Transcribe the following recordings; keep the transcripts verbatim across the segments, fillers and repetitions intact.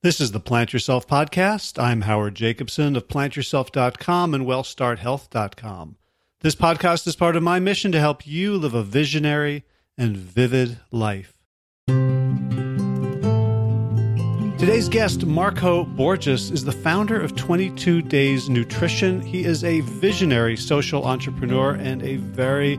This is the Plant Yourself Podcast. I'm Howard Jacobson of plant yourself dot com and well start health dot com. This podcast is part of my mission to help you live a visionary and vivid life. Today's guest, Marco Borges, is the founder of twenty-two days Nutrition. He is a visionary social entrepreneur and a very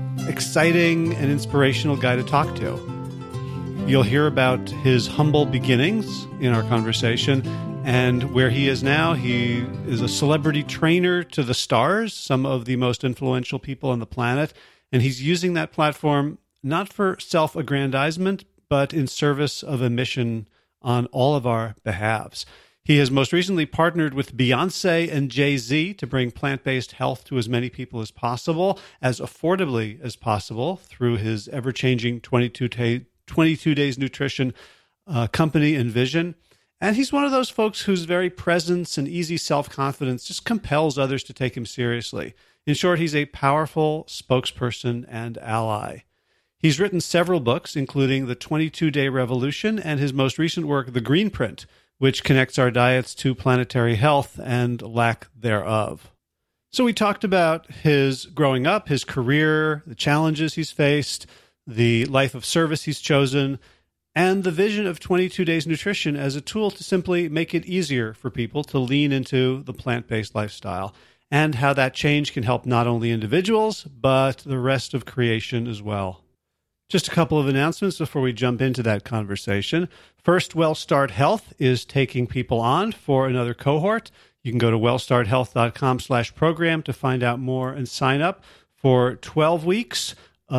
exciting and inspirational guy to talk to. You'll hear about his humble beginnings in our conversation and where he is now. He is a celebrity trainer to the stars, some of the most influential people on the planet, and he's using that platform not for self-aggrandizement, but in service of a mission on all of our behalves. He has most recently partnered with Beyonce and Jay-Z to bring plant-based health to as many people as possible, as affordably as possible, through his ever-changing twenty-two day twenty-two days Nutrition uh, company and vision. And he's one of those folks whose very presence and easy self-confidence just compels others to take him seriously. In short, he's a powerful spokesperson and ally. He's written several books, including The twenty-two day Revolution and his most recent work, The Green Print, which connects our diets to planetary health and lack thereof. So we talked about his growing up, his career, the challenges he's faced, the life of service he's chosen, and the vision of twenty-two days Nutrition as a tool to simply make it easier for people to lean into the plant-based lifestyle, and how that change can help not only individuals, but the rest of creation as well. Just a couple of announcements before we jump into that conversation. First, Well Start Health is taking people on for another cohort. You can go to well start health dot com slash program to find out more and sign up for twelve weeks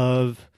of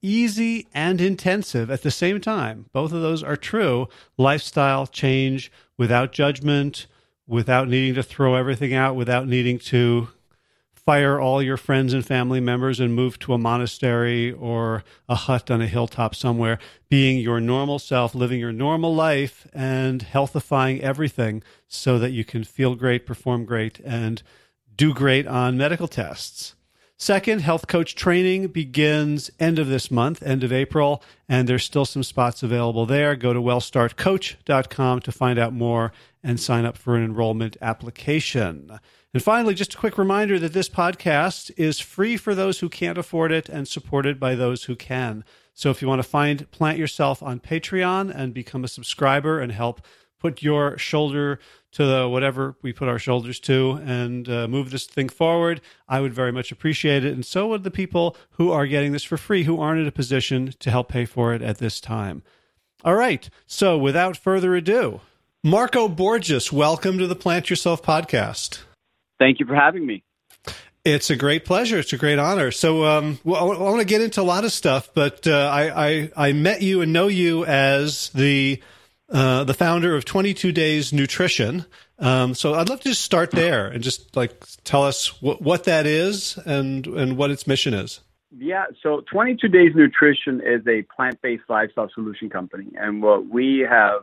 easy and intensive at the same time. Both of those are true. Lifestyle change without judgment, without needing to throw everything out, without needing to fire all your friends and family members and move to a monastery or a hut on a hilltop somewhere. Being your normal self, living your normal life, and healthifying everything so that you can feel great, perform great, and do great on medical tests. Second, health coach training begins end of this month, end of April, and there's still some spots available there. Go to well start coach dot com to find out more and sign up for an enrollment application. And finally, just a quick reminder that this podcast is free for those who can't afford it and supported by those who can. So if you want to find Plant Yourself on Patreon and become a subscriber and help put your shoulder to the whatever we put our shoulders to and uh, move this thing forward, I would very much appreciate it. And so would the people who are getting this for free, who aren't in a position to help pay for it at this time. All right. So without further ado, Marco Borges, welcome to the Plant Yourself Podcast. Thank you for having me. It's a great pleasure. It's a great honor. So um, well, I want to get into a lot of stuff, but uh, I, I, I met you and know you as the Uh, the founder of twenty-two days Nutrition. Um, so I'd love to just start there and just like tell us wh- what that is and, and what its mission is. Yeah. So twenty-two days Nutrition is a plant-based lifestyle solution company. And what we have,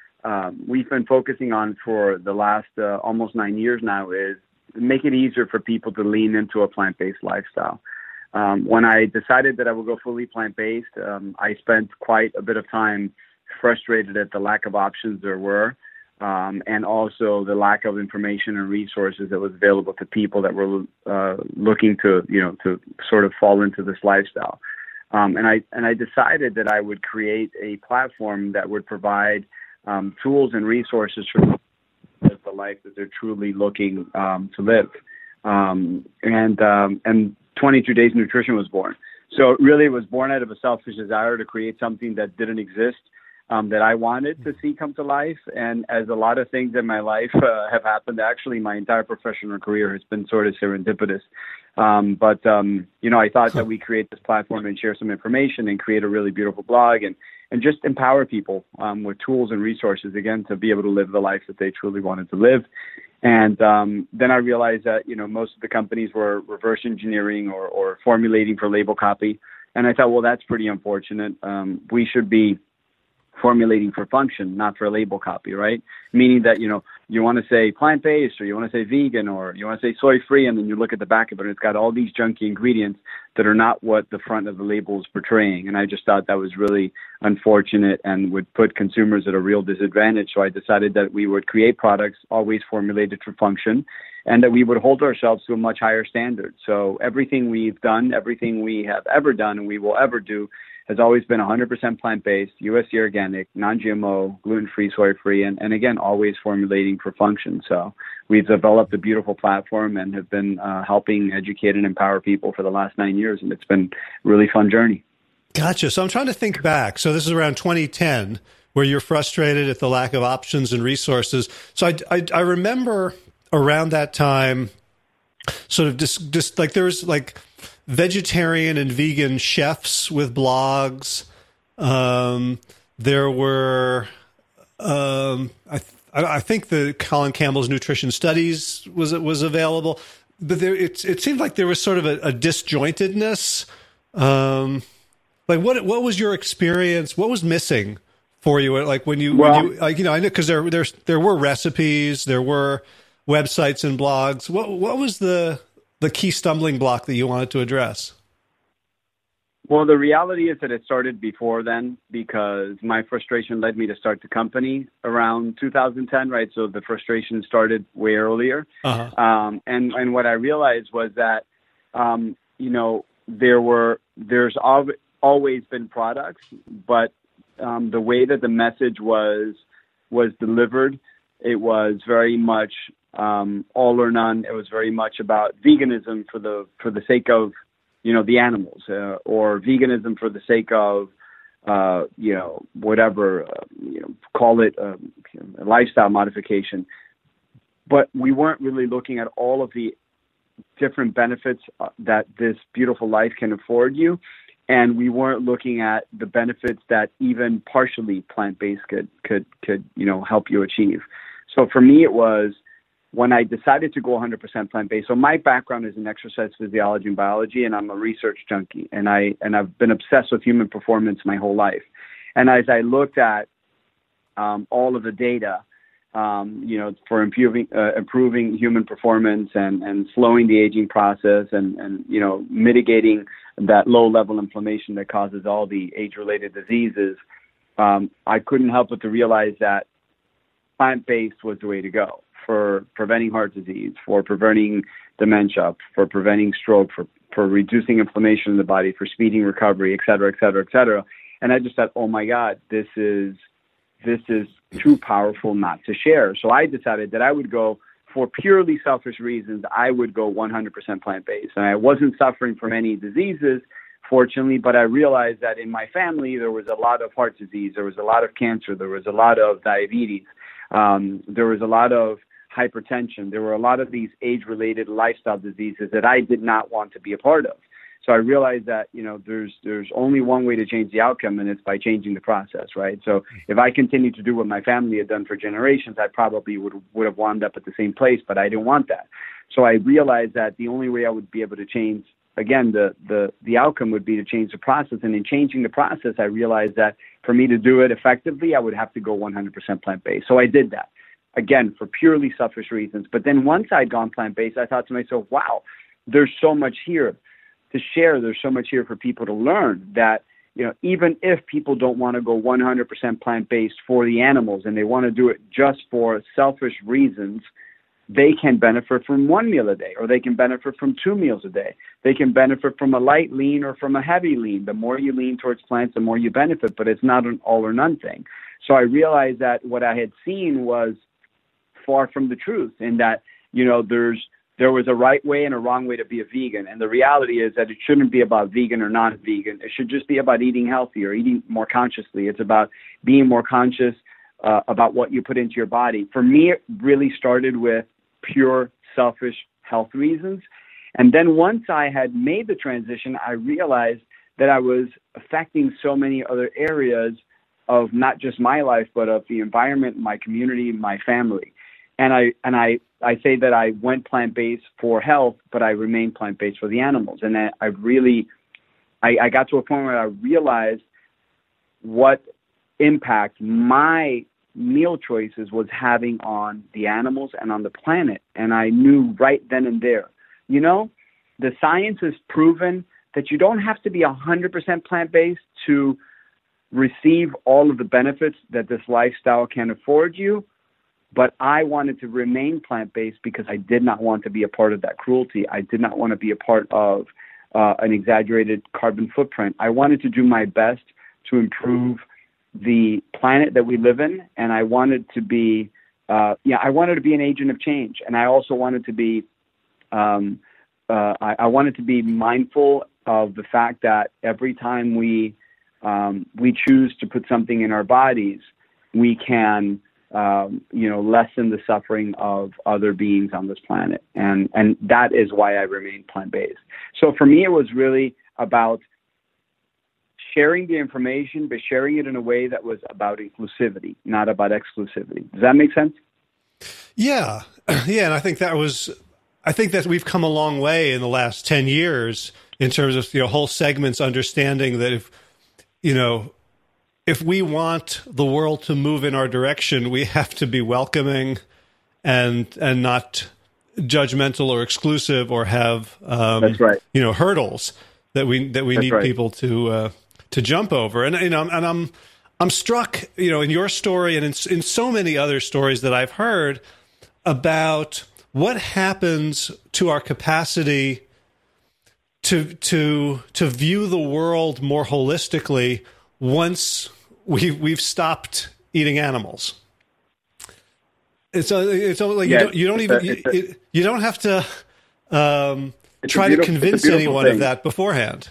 um, we've been focusing on for the last uh, almost nine years now is make it easier for people to lean into a plant-based lifestyle. Um, when I decided that I would go fully plant-based, um, I spent quite a bit of time frustrated at the lack of options there were, um, and also the lack of information and resources that was available to people that were uh, looking to, you know, to sort of fall into this lifestyle. Um, and I and I decided that I would create a platform that would provide um, tools and resources for the life that they're truly looking um, to live. Um, and um, and twenty-two days Nutrition was born. So it really was born out of a selfish desire to create something that didn't exist, Um, that I wanted to see come to life. And as a lot of things in my life uh, have happened, actually my entire professional career has been sort of serendipitous. Um, but, um, you know, I thought that we create this platform and share some information and create a really beautiful blog and, and just empower people um, with tools and resources, again, to be able to live the life that they truly wanted to live. And um, then I realized that, you know, most of the companies were reverse engineering or, or formulating for label copy. And I thought, well, that's pretty unfortunate. Um, we should be formulating for function, not for label copy, right? Meaning that, you know, you want to say plant-based, or you want to say vegan, or you want to say soy-free, and then you look at the back of it and it's got all these junky ingredients that are not what the front of the label is portraying. And I just thought that was really unfortunate and would put consumers at a real disadvantage. So I decided that we would create products always formulated for function, and that we would hold ourselves to a much higher standard. So everything we've done, everything we have ever done and we will ever do has always been one hundred percent plant-based, U S D A organic, non-G M O, gluten-free, soy-free, and, and again, always formulating for function. So we've developed a beautiful platform and have been uh, helping educate and empower people for the last nine years, and it's been a really fun journey. Gotcha. So I'm trying to think back. So this is around twenty ten, where you're frustrated at the lack of options and resources. So I, I, I remember around that time, sort of just, just like there was like vegetarian and vegan chefs with blogs. Um, there were, um, I, th- I think the Colin Campbell's Nutrition Studies was was available, but there it it seemed like there was sort of a, a disjointedness. Um, like what what was your experience? What was missing for you? Like when you well, when you like you know I know because there there there were recipes, there were websites and blogs. What what was the the key stumbling block that you wanted to address? Well, the reality is that it started before then, because my frustration led me to start the company around two thousand ten, right? So the frustration started way earlier. Uh-huh. Um, and, and what I realized was that, um, you know, there were, there's al- always been products, but um, the way that the message was, was delivered, it was very much um, all or none. It was very much about veganism for the, for the sake of, you know, the animals, uh, or veganism for the sake of, uh, you know, whatever, uh, you know, call it a, a lifestyle modification. But we weren't really looking at all of the different benefits uh, that this beautiful life can afford you. And we weren't looking at the benefits that even partially plant-based could, could, could, you know, help you achieve. So for me, it was, when I decided to go one hundred percent plant-based, so my background is in exercise physiology and biology, and I'm a research junkie, and, I, and I've been obsessed with human performance my whole life. And as I looked at um, all of the data, um, you know, for improving, uh, improving human performance and, and slowing the aging process and, and, you know, mitigating that low-level inflammation that causes all the age-related diseases, um, I couldn't help but to realize that plant-based was the way to go for preventing heart disease, for preventing dementia, for preventing stroke, for, for reducing inflammation in the body, for speeding recovery, et cetera, et cetera, et cetera. And I just thought, oh my God, this is, this is too powerful not to share. So I decided that I would go, for purely selfish reasons, I would go one hundred percent plant-based. And I wasn't suffering from any diseases, fortunately, but I realized that in my family, there was a lot of heart disease, there was a lot of cancer, there was a lot of diabetes, um, there was a lot of hypertension. There were a lot of these age-related lifestyle diseases that I did not want to be a part of. So I realized that, you know, there's there's only one way to change the outcome, and it's by changing the process, right? So if I continued to do what my family had done for generations, I probably would would have wound up at the same place, but I didn't want that. So I realized that the only way I would be able to change, again, the the the outcome would be to change the process. And in changing the process, I realized that for me to do it effectively, I would have to go one hundred percent plant-based. So I did that. Again, for purely selfish reasons. But then once I'd gone plant-based, I thought to myself, wow, there's so much here to share. There's so much here for people to learn that, you know, even if people don't want to go one hundred percent plant-based for the animals and they want to do it just for selfish reasons, they can benefit from one meal a day, or they can benefit from two meals a day. They can benefit from a light lean or from a heavy lean. The more you lean towards plants, the more you benefit, but it's not an all or none thing. So I realized that what I had seen was far from the truth, in that, you know, there's there was a right way and a wrong way to be a vegan. And the reality is that it shouldn't be about vegan or non-vegan. It should just be about eating healthy or eating more consciously. It's about being more conscious uh, about what you put into your body. For me, it really started with pure selfish health reasons. And then once I had made the transition, I realized that I was affecting so many other areas of not just my life, but of the environment, my community, my family. And I and I, I say that I went plant-based for health, but I remained plant-based for the animals. And I, I really, I, I got to a point where I realized what impact my meal choices was having on the animals and on the planet. And I knew right then and there, you know, the science has proven that you don't have to be one hundred percent plant-based to receive all of the benefits that this lifestyle can afford you. But I wanted to remain plant-based because I did not want to be a part of that cruelty. I did not want to be a part of uh, an exaggerated carbon footprint. I wanted to do my best to improve the planet that we live in, and I wanted to be, uh, yeah, I wanted to be an agent of change, and I also wanted to be, um, uh, I, I wanted to be mindful of the fact that every time we um, we choose to put something in our bodies, we can, um, you know, lessen the suffering of other beings on this planet, and and that is why I remain plant-based. So for me, it was really about sharing the information, but sharing it in a way that was about inclusivity, not about exclusivity. Does that make sense? Yeah. Yeah. And I think that was, I think that we've come a long way in the last ten years in terms of, you know, whole segments understanding that if, you know, if we want the world to move in our direction, we have to be welcoming and, and not judgmental or exclusive or have, um, That's right. you know, hurdles that we, that we That's need right. people to, uh, to jump over. And, you know, and I'm, I'm struck, you know, in your story and in, in so many other stories that I've heard about what happens to our capacity to, to, to view the world more holistically once we, we've stopped eating animals. It's, a, it's a, like, yeah, you don't, you don't even, a, you, you don't have to, um, try to convince anyone thing. of that beforehand.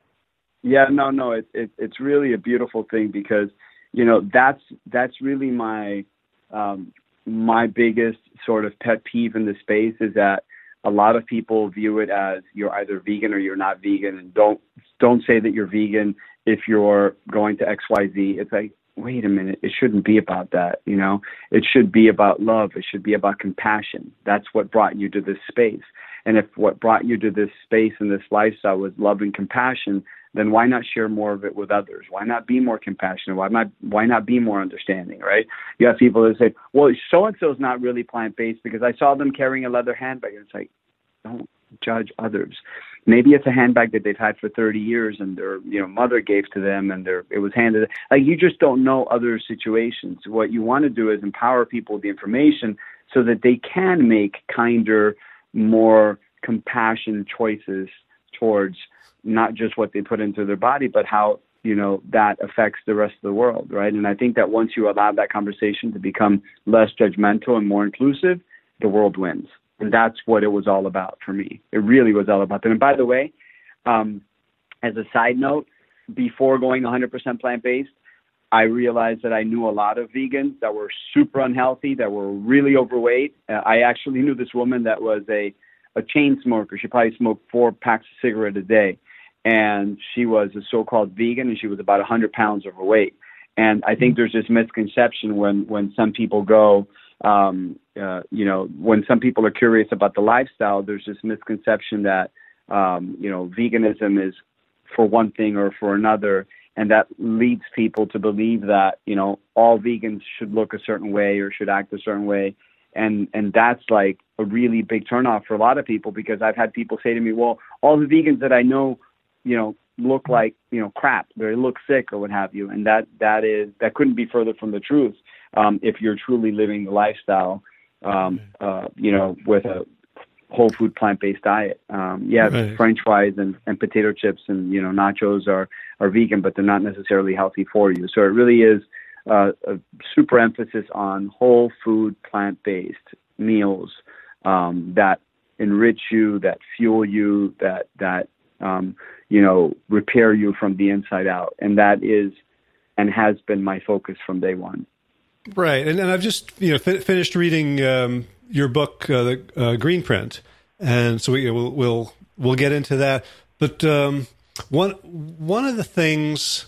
Yeah, no, no, it, it, it's really a beautiful thing because, you know, that's that's really my um, my biggest sort of pet peeve in the space is that a lot of people view it as you're either vegan or you're not vegan, and don't don't say that you're vegan if you're going to X Y Z. It's like, wait a minute, it shouldn't be about that, you know. It should be about love. It should be about compassion. That's what brought you to this space. And if what brought you to this space and this lifestyle was love and compassion, then why not share more of it with others? Why not be more compassionate? Why not, why not be more understanding, right? You have people that say, well, so-and-so is not really plant-based because I saw them carrying a leather handbag. And it's like, don't judge others. Maybe it's a handbag that they've had for thirty years and their, you know, mother gave to them and their, it was handed. Like, you just don't know other situations. What you want to do is empower people with the information so that they can make kinder, more compassionate choices towards not just what they put into their body, but how, you know, that affects the rest of the world, right? And I think that once you allow that conversation to become less judgmental and more inclusive, the world wins. And that's what it was all about for me. It really was all about that. And by the way, um, as a side note, before going one hundred percent plant-based, I realized that I knew a lot of vegans that were super unhealthy, that were really overweight. Uh, I actually knew this woman that was a, a chain smoker. She probably smoked four packs of cigarettes a day. And she was a so-called vegan, and she was about one hundred pounds overweight. And I think there's this misconception when, when some people go, um, uh, you know, when some people are curious about the lifestyle, there's this misconception that, um, you know, veganism is for one thing or for another. And that leads people to believe that, you know, all vegans should look a certain way or should act a certain way. And and that's like a really big turnoff for a lot of people, because I've had people say to me, well, all the vegans that I know, you know, look like, you know, crap. They look sick or what have you. And that that is that couldn't be further from the truth um, if you're truly living the lifestyle, um, uh, you know, with a whole food plant-based diet. Um, yeah, right. French fries and, and potato chips and, you know, nachos are, are vegan, but they're not necessarily healthy for you. So it really is uh, a super emphasis on whole food plant-based meals um, that enrich you, that fuel you, that, that um, you know, repair you from the inside out. And that is and has been my focus from day one. Right. And, and I've just, you know, fi- finished reading um, your book, uh, the uh, Green Print. And so we, we'll, we'll, we'll get into that. But um, one, one of the things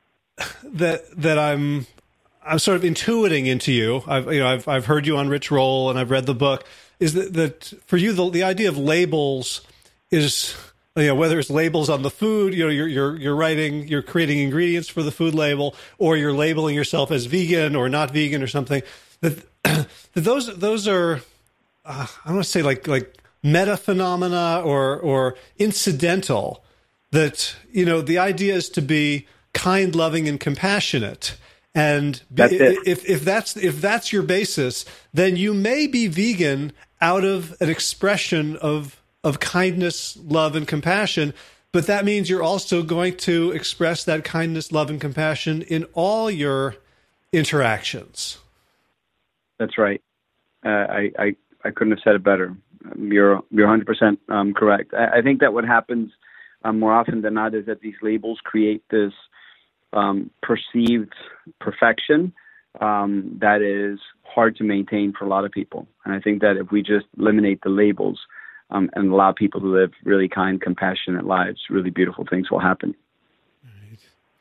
that, that I'm, I'm sort of intuiting into you, I've, you know, I've, I've heard you on Rich Roll and I've read the book, is that, that for you, the, the idea of labels is you know, whether it's labels on the food, you know, you're you're you're writing, you're creating ingredients for the food label, or you're labeling yourself as vegan or not vegan or something. That, that those those are, uh, I don't want to say like like meta phenomena or or incidental. That, you know, the idea is to be kind, loving, and compassionate. And that's if if that's if that's your basis, then you may be vegan out of an expression of of kindness, love, and compassion, but that means you're also going to express that kindness, love, and compassion in all your interactions. That's right. Uh, I, I I couldn't have said it better. You're you're one hundred percent um, correct. I, I think that what happens um, more often than not is that these labels create this um, perceived perfection um, that is hard to maintain for a lot of people. And I think that if we just eliminate the labels, Um, and allow people to live really kind, compassionate lives, really beautiful things will happen. Right.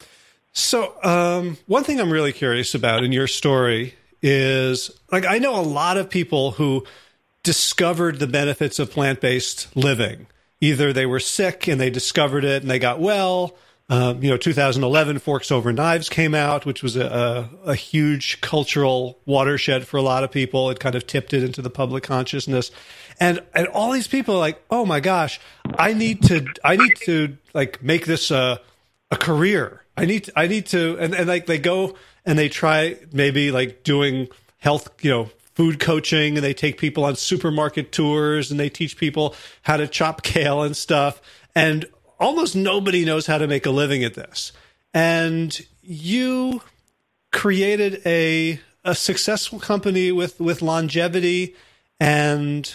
So um, one thing I'm really curious about in your story is, like, I know a lot of people who discovered the benefits of plant-based living. Either they were sick and they discovered it and they got well. Um, you know, two thousand eleven, Forks Over Knives came out, which was a, a, a huge cultural watershed for a lot of people. It kind of tipped it into the public consciousness. And and all these people are like, oh my gosh, I need to I need to like make this a a career. I need to, I need to and, and like they go and they try maybe like doing health, you know, food coaching, and they take people on supermarket tours and they teach people how to chop kale and stuff. And almost nobody knows how to make a living at this. And you created a a successful company with, with longevity and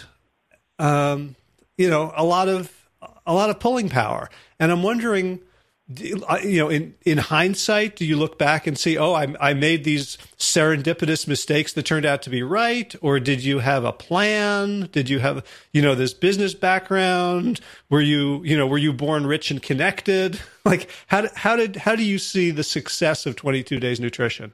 um, you know, a lot of a lot of pulling power. And I'm wondering, you know, in, in hindsight, do you look back and see, oh, I, I made these serendipitous mistakes that turned out to be right? Or did you have a plan? Did you have, you know, this business background? Were you, you know, were you born rich and connected? Like, how did, how did, how do you see the success of twenty-two Days Nutrition?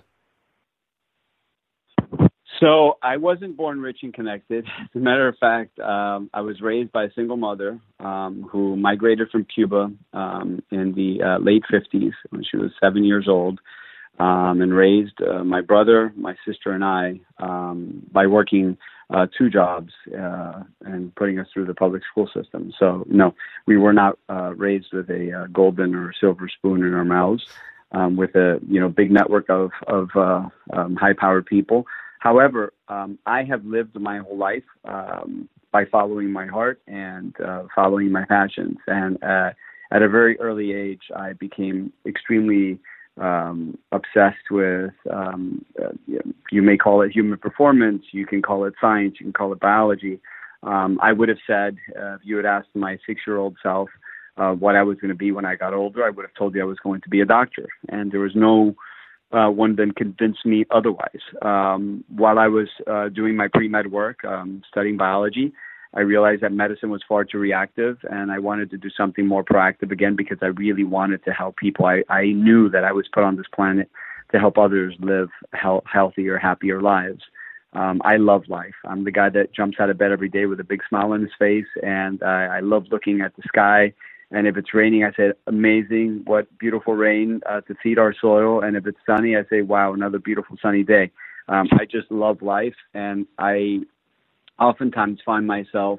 So I wasn't born rich and connected. As a matter of fact, um, I was raised by a single mother um, who migrated from Cuba um, in the uh, late fifties when she was seven years old, um, and raised uh, my brother, my sister, and I um, by working uh, two jobs uh, and putting us through the public school system. So, no, we were not uh, raised with a uh, golden or silver spoon in our mouths, um, with a you know big network of, of uh, um, high-powered people. However, um, I have lived my whole life um, by following my heart and uh, following my passions. And uh, at a very early age, I became extremely um, obsessed with, um, uh, you may call it human performance, you can call it science, you can call it biology. Um, I would have said, uh, if you had asked my six-year-old self uh, what I was going to be when I got older, I would have told you I was going to be a doctor. And there was no Uh, one then convinced me otherwise. Um, while I was uh, doing my pre-med work, um, studying biology, I realized that medicine was far too reactive, and I wanted to do something more proactive again because I really wanted to help people. I, I knew that I was put on this planet to help others live he- healthier, happier lives. Um, I love life. I'm the guy that jumps out of bed every day with a big smile on his face, and uh, I love looking at the sky. And if it's raining, I say, amazing, what beautiful rain uh, to feed our soil. And if it's sunny, I say, wow, another beautiful sunny day. Um, I just love life. And I oftentimes find myself,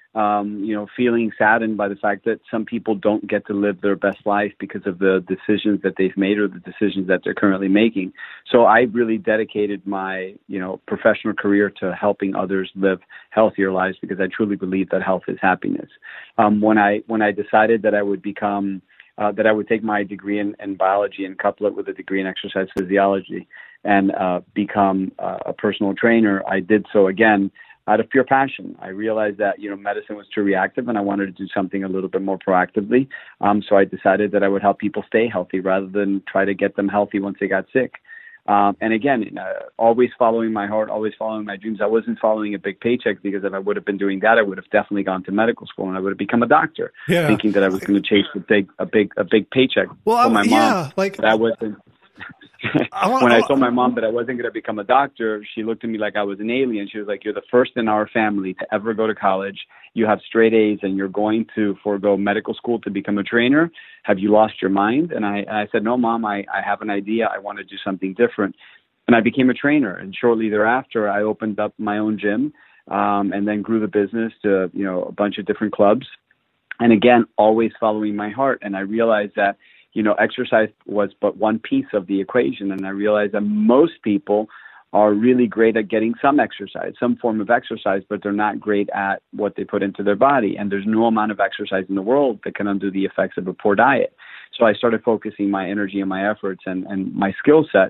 um, you know, feeling saddened by the fact that some people don't get to live their best life because of the decisions that they've made or the decisions that they're currently making. So I really dedicated my, you know, professional career to helping others live healthier lives because I truly believe that health is happiness. Um, when I when I decided that I would become, uh, that I would take my degree in, in biology and couple it with a degree in exercise physiology and uh, become uh, a personal trainer, I did so again out of pure passion. I realized that, you know, medicine was too reactive and I wanted to do something a little bit more proactively. Um, so I decided that I would help people stay healthy rather than try to get them healthy once they got sick. Um, and again, uh, always following my heart, always following my dreams. I wasn't following a big paycheck because if I would have been doing that, I would have definitely gone to medical school and I would have become a doctor, yeah. thinking that I was going to chase a big, a big, a big paycheck well, for my yeah, mom. like but I wasn't. I want, when I, I told my mom that I wasn't going to become a doctor, she looked at me like I was an alien. She was like, "You're the first in our family to ever go to college. You have straight A's, and you're going to forego medical school to become a trainer. Have you lost your mind?" And I, I said, "No, Mom, I, I have an idea. I want to do something different." And I became a trainer. And shortly thereafter, I opened up my own gym, um, and then grew the business to, you know, a bunch of different clubs. And again, always following my heart. And I realized that, you know, exercise was but one piece of the equation. And I realized that most people are really great at getting some exercise, some form of exercise, but they're not great at what they put into their body. And there's no amount of exercise in the world that can undo the effects of a poor diet. So I started focusing my energy and my efforts and, and my skill set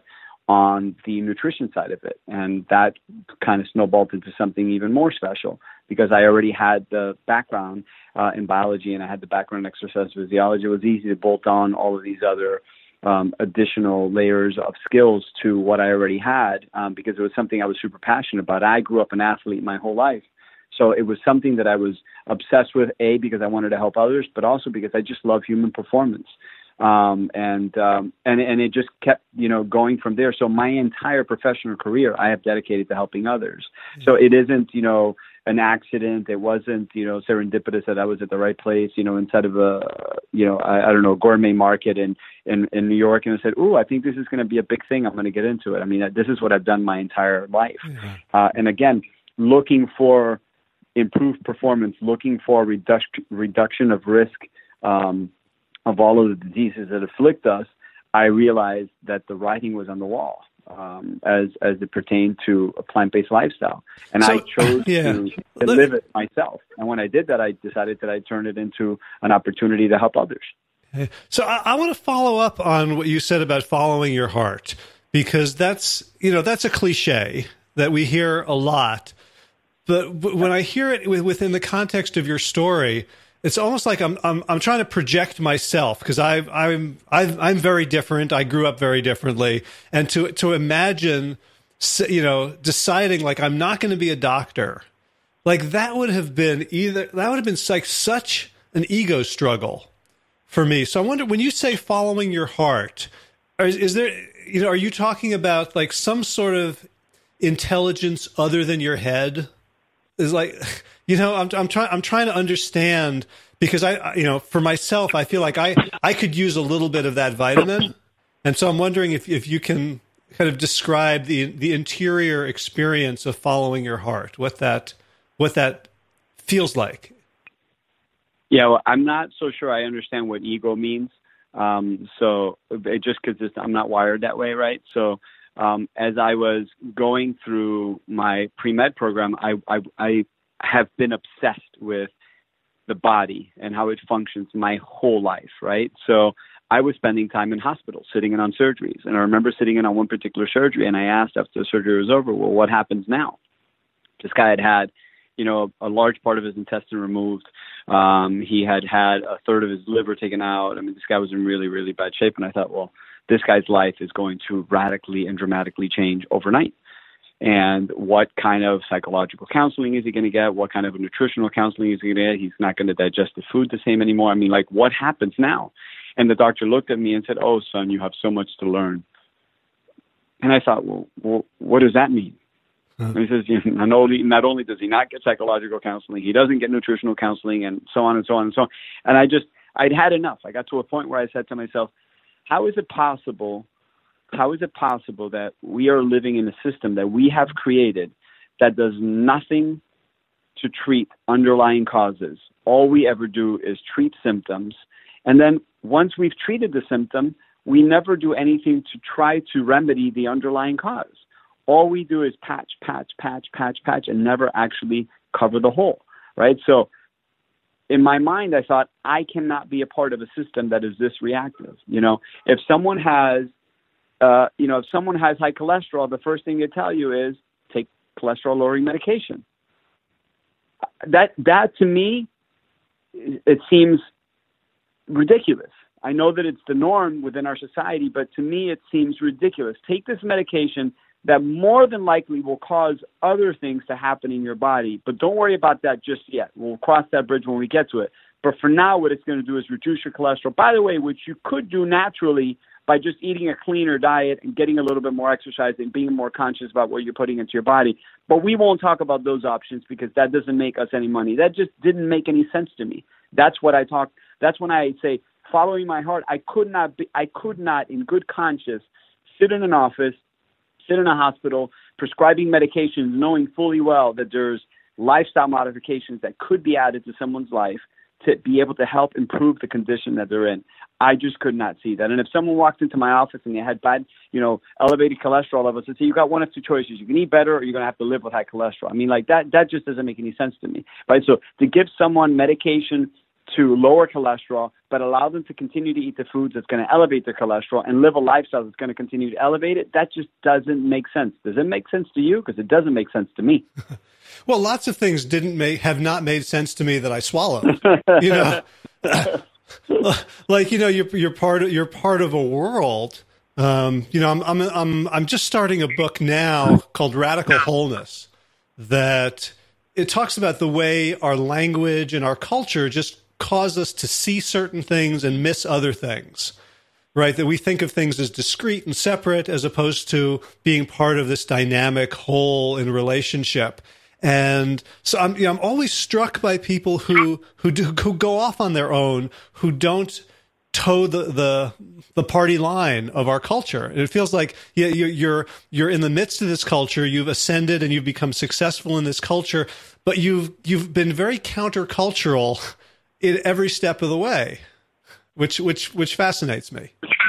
on the nutrition side of it. And that kind of snowballed into something even more special because I already had the background uh, in biology and I had the background in exercise physiology. It was easy to bolt on all of these other um, additional layers of skills to what I already had um, because it was something I was super passionate about. I grew up an athlete my whole life. So it was something that I was obsessed with, A, because I wanted to help others, but also because I just love human performance. Um, and, um, and, and it just kept, you know, going from there. So my entire professional career, I have dedicated to helping others. Mm-hmm. So it isn't, you know, an accident. It wasn't, you know, serendipitous that I was at the right place, you know, inside of a, you know, I, I don't know, gourmet market in, in, in New York. And I said, "Ooh, I think this is going to be a big thing. I'm going to get into it." I mean, this is what I've done my entire life. Mm-hmm. Uh, and again, looking for improved performance, looking for reduc- reduction of risk, um, of all of the diseases that afflict us, I realized that the writing was on the wall um, as as it pertained to a plant-based lifestyle. And so, I chose yeah. to, to live it myself. And when I did that, I decided that I'd turn it into an opportunity to help others. So I, I want to follow up on what you said about following your heart, because that's, you know, that's a cliche that we hear a lot. But when I hear it within the context of your story, it's almost like I'm I'm I'm trying to project myself because I I'm I'm I'm very different. I grew up very differently, and to to imagine, you know, deciding like I'm not going to be a doctor, like that would have been either that would have been like such an ego struggle for me. So I wonder, when you say following your heart, is, is there, you know, are you talking about like some sort of intelligence other than your head? Is like, you know, I'm I'm trying I'm trying to understand, because I, you know, for myself, I feel like I, I could use a little bit of that vitamin, and so I'm wondering if if you can kind of describe the the interior experience of following your heart, what that what that feels like. Yeah, well, I'm not so sure I understand what ego means. Um, so it, just because I'm not wired that way, right? So. Um, as I was going through my pre-med program, I, I, I have been obsessed with the body and how it functions my whole life, right? So I was spending time in hospitals, sitting in on surgeries. And I remember sitting in on one particular surgery, and I asked after the surgery was over, well, what happens now? This guy had had, you know, a large part of his intestine removed. Um, he had had a third of his liver taken out. I mean, this guy was in really, really bad shape. And I thought, well, this guy's life is going to radically and dramatically change overnight. And what kind of psychological counseling is he going to get? What kind of nutritional counseling is he going to get? He's not going to digest the food the same anymore. I mean, like, what happens now? And the doctor looked at me and said, "Oh, son, you have so much to learn." And I thought, well, well what does that mean? Uh-huh. And he says, you know, not only, not only does he not get psychological counseling, he doesn't get nutritional counseling, and so on and so on and so on. And I just, I'd had enough. I got to a point where I said to myself, How is it possible, how is it possible that we are living in a system that we have created that does nothing to treat underlying causes? All we ever do is treat symptoms. And then once we've treated the symptom, we never do anything to try to remedy the underlying cause. All we do is patch, patch, patch, patch, patch, and never actually cover the hole, right? So in my mind, I thought, I cannot be a part of a system that is this reactive. You know, if someone has, uh, you know, if someone has high cholesterol, the first thing they tell you is take cholesterol-lowering medication. That, that to me, it seems ridiculous. I know that it's the norm within our society, but to me, it seems ridiculous. Take this medication, that more than likely will cause other things to happen in your body. But don't worry about that just yet. We'll cross that bridge when we get to it. But for now, what it's going to do is reduce your cholesterol, by the way, which you could do naturally by just eating a cleaner diet and getting a little bit more exercise and being more conscious about what you're putting into your body. But we won't talk about those options because that doesn't make us any money. That just didn't make any sense to me. That's what I talk. That's when I say, following my heart, I could not be, I could not in good conscience sit in an office, sit in a hospital, prescribing medications, knowing fully well that there's lifestyle modifications that could be added to someone's life to be able to help improve the condition that they're in. I just could not see that. And if someone walked into my office and they had bad, you know, elevated cholesterol levels, I'd say, you got one of two choices. You can eat better or you're going to have to live with high cholesterol. I mean, like that, that just doesn't make any sense to me, right? So to give someone medication to lower cholesterol, but allow them to continue to eat the foods that's going to elevate their cholesterol and live a lifestyle that's going to continue to elevate it, that just doesn't make sense. Does it make sense to you? Because it doesn't make sense to me. Well, lots of things didn't make, have not made sense to me that I swallowed. You know, like, you know, you're, you're part of, you're part of a world. Um, you know, I'm, I'm, I'm, I'm just starting a book now called Radical Wholeness that it talks about the way our language and our culture just cause us to see certain things and miss other things, right? That we think of things as discrete and separate as opposed to being part of this dynamic whole in a relationship. And so I'm, you know, I'm always struck by people who, who do, who go off on their own, who don't toe the, the, the party line of our culture. And it feels like yeah, you're, you're in the midst of this culture. You've ascended and you've become successful in this culture, but you've, you've been very countercultural in every step of the way, which, which, which fascinates me.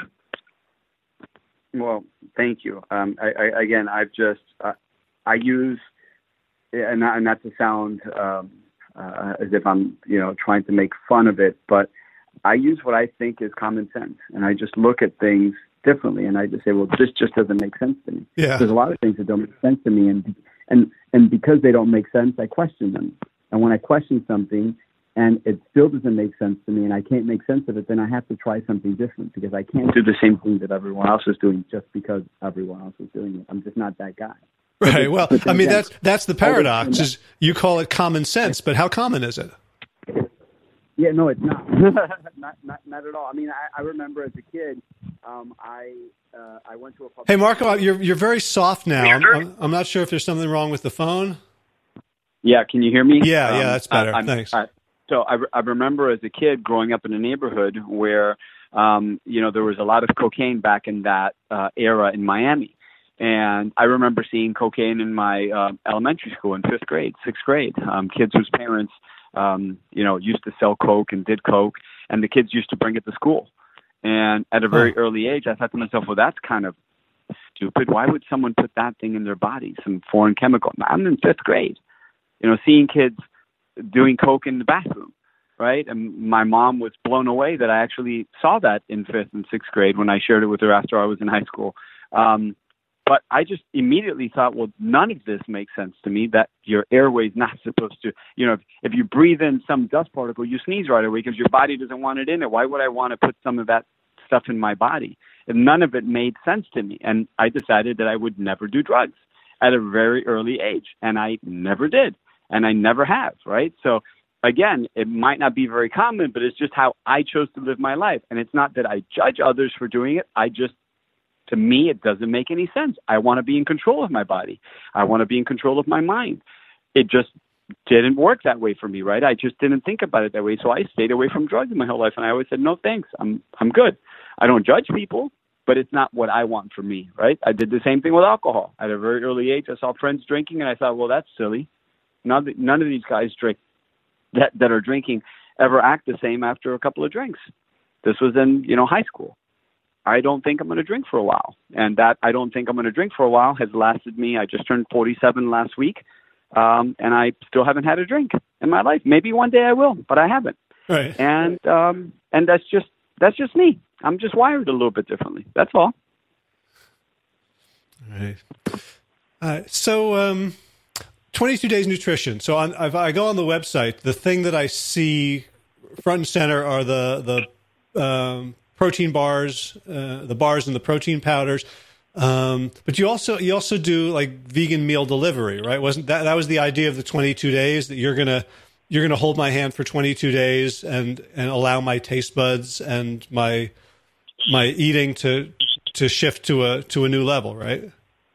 Well, thank you. Um, I, I, again, I've just, uh, I use, and not, and not to sound um, uh, as if I'm, you know, trying to make fun of it, but I use what I think is common sense, and I just look at things differently, and I just say, well, this just doesn't make sense to me. Yeah. There's a lot of things that don't make sense to me, and and and because they don't make sense, I question them. And when I question something, and it still doesn't make sense to me, and I can't make sense of it, then I have to try something different because I can't do the same thing that everyone else is doing just because everyone else is doing it. I'm just not that guy. Right. Well, I mean, that's that's the paradox. Is you call it common sense, but how common is it? Yeah, no, it's not. not, not, not at all. I mean, I, I remember as a kid, um, I uh, I went to a public. Hey, Marco, you're you're very soft now. I'm, I'm not sure if there's something wrong with the phone. Yeah, can you hear me? Yeah, um, yeah, that's better. I, Thanks. I, so I, I remember as a kid growing up in a neighborhood where, um, you know, there was a lot of cocaine back in that uh, era in Miami. And I remember seeing cocaine in my uh, elementary school in fifth grade, sixth grade. Um, kids whose parents, um, you know, used to sell coke and did coke, and the kids used to bring it to school. And at a very oh. early age, I thought to myself, well, that's kind of stupid. Why would someone put that thing in their body, some foreign chemical? I'm in fifth grade, you know, seeing kids doing coke in the bathroom, right? And my mom was blown away that I actually saw that in fifth and sixth grade when I shared it with her after I was in high school. Um, But I just immediately thought, well, none of this makes sense to me, that your airway is not supposed to, you know, if, if you breathe in some dust particle, you sneeze right away because your body doesn't want it in it. Why would I want to put some of that stuff in my body? And none of it made sense to me. And I decided that I would never do drugs at a very early age. And I never did. And I never have, right? So, again, it might not be very common, but it's just how I chose to live my life. And it's not that I judge others for doing it. I just To me, it doesn't make any sense. I want to be in control of my body. I want to be in control of my mind. It just didn't work that way for me, right? I just didn't think about it that way. So I stayed away from drugs my whole life. And I always said, no, thanks. I'm I'm good. I don't judge people, but it's not what I want for me, right? I did the same thing with alcohol. At a very early age, I saw friends drinking, and I thought, well, that's silly. None of, none of these guys drink that, that are drinking ever act the same after a couple of drinks. This was in, you know, high school. I don't think I'm going to drink for a while. And that I don't think I'm going to drink for a while has lasted me. I just turned forty-seven last week, um, and I still haven't had a drink in my life. Maybe one day I will, but I haven't. Right. And um, and that's just that's just me. I'm just wired a little bit differently. That's all. All right. Uh, so um, twenty-two Days Nutrition. So on, if I go on the website, the thing that I see front and center are the the um, protein bars, uh, the bars and the protein powders. Um, but you also you also do like vegan meal delivery, right? Wasn't that that was the idea of the twenty-two days, that you're gonna you're gonna hold my hand for twenty-two days and and allow my taste buds and my my eating to to shift to a to a new level, right?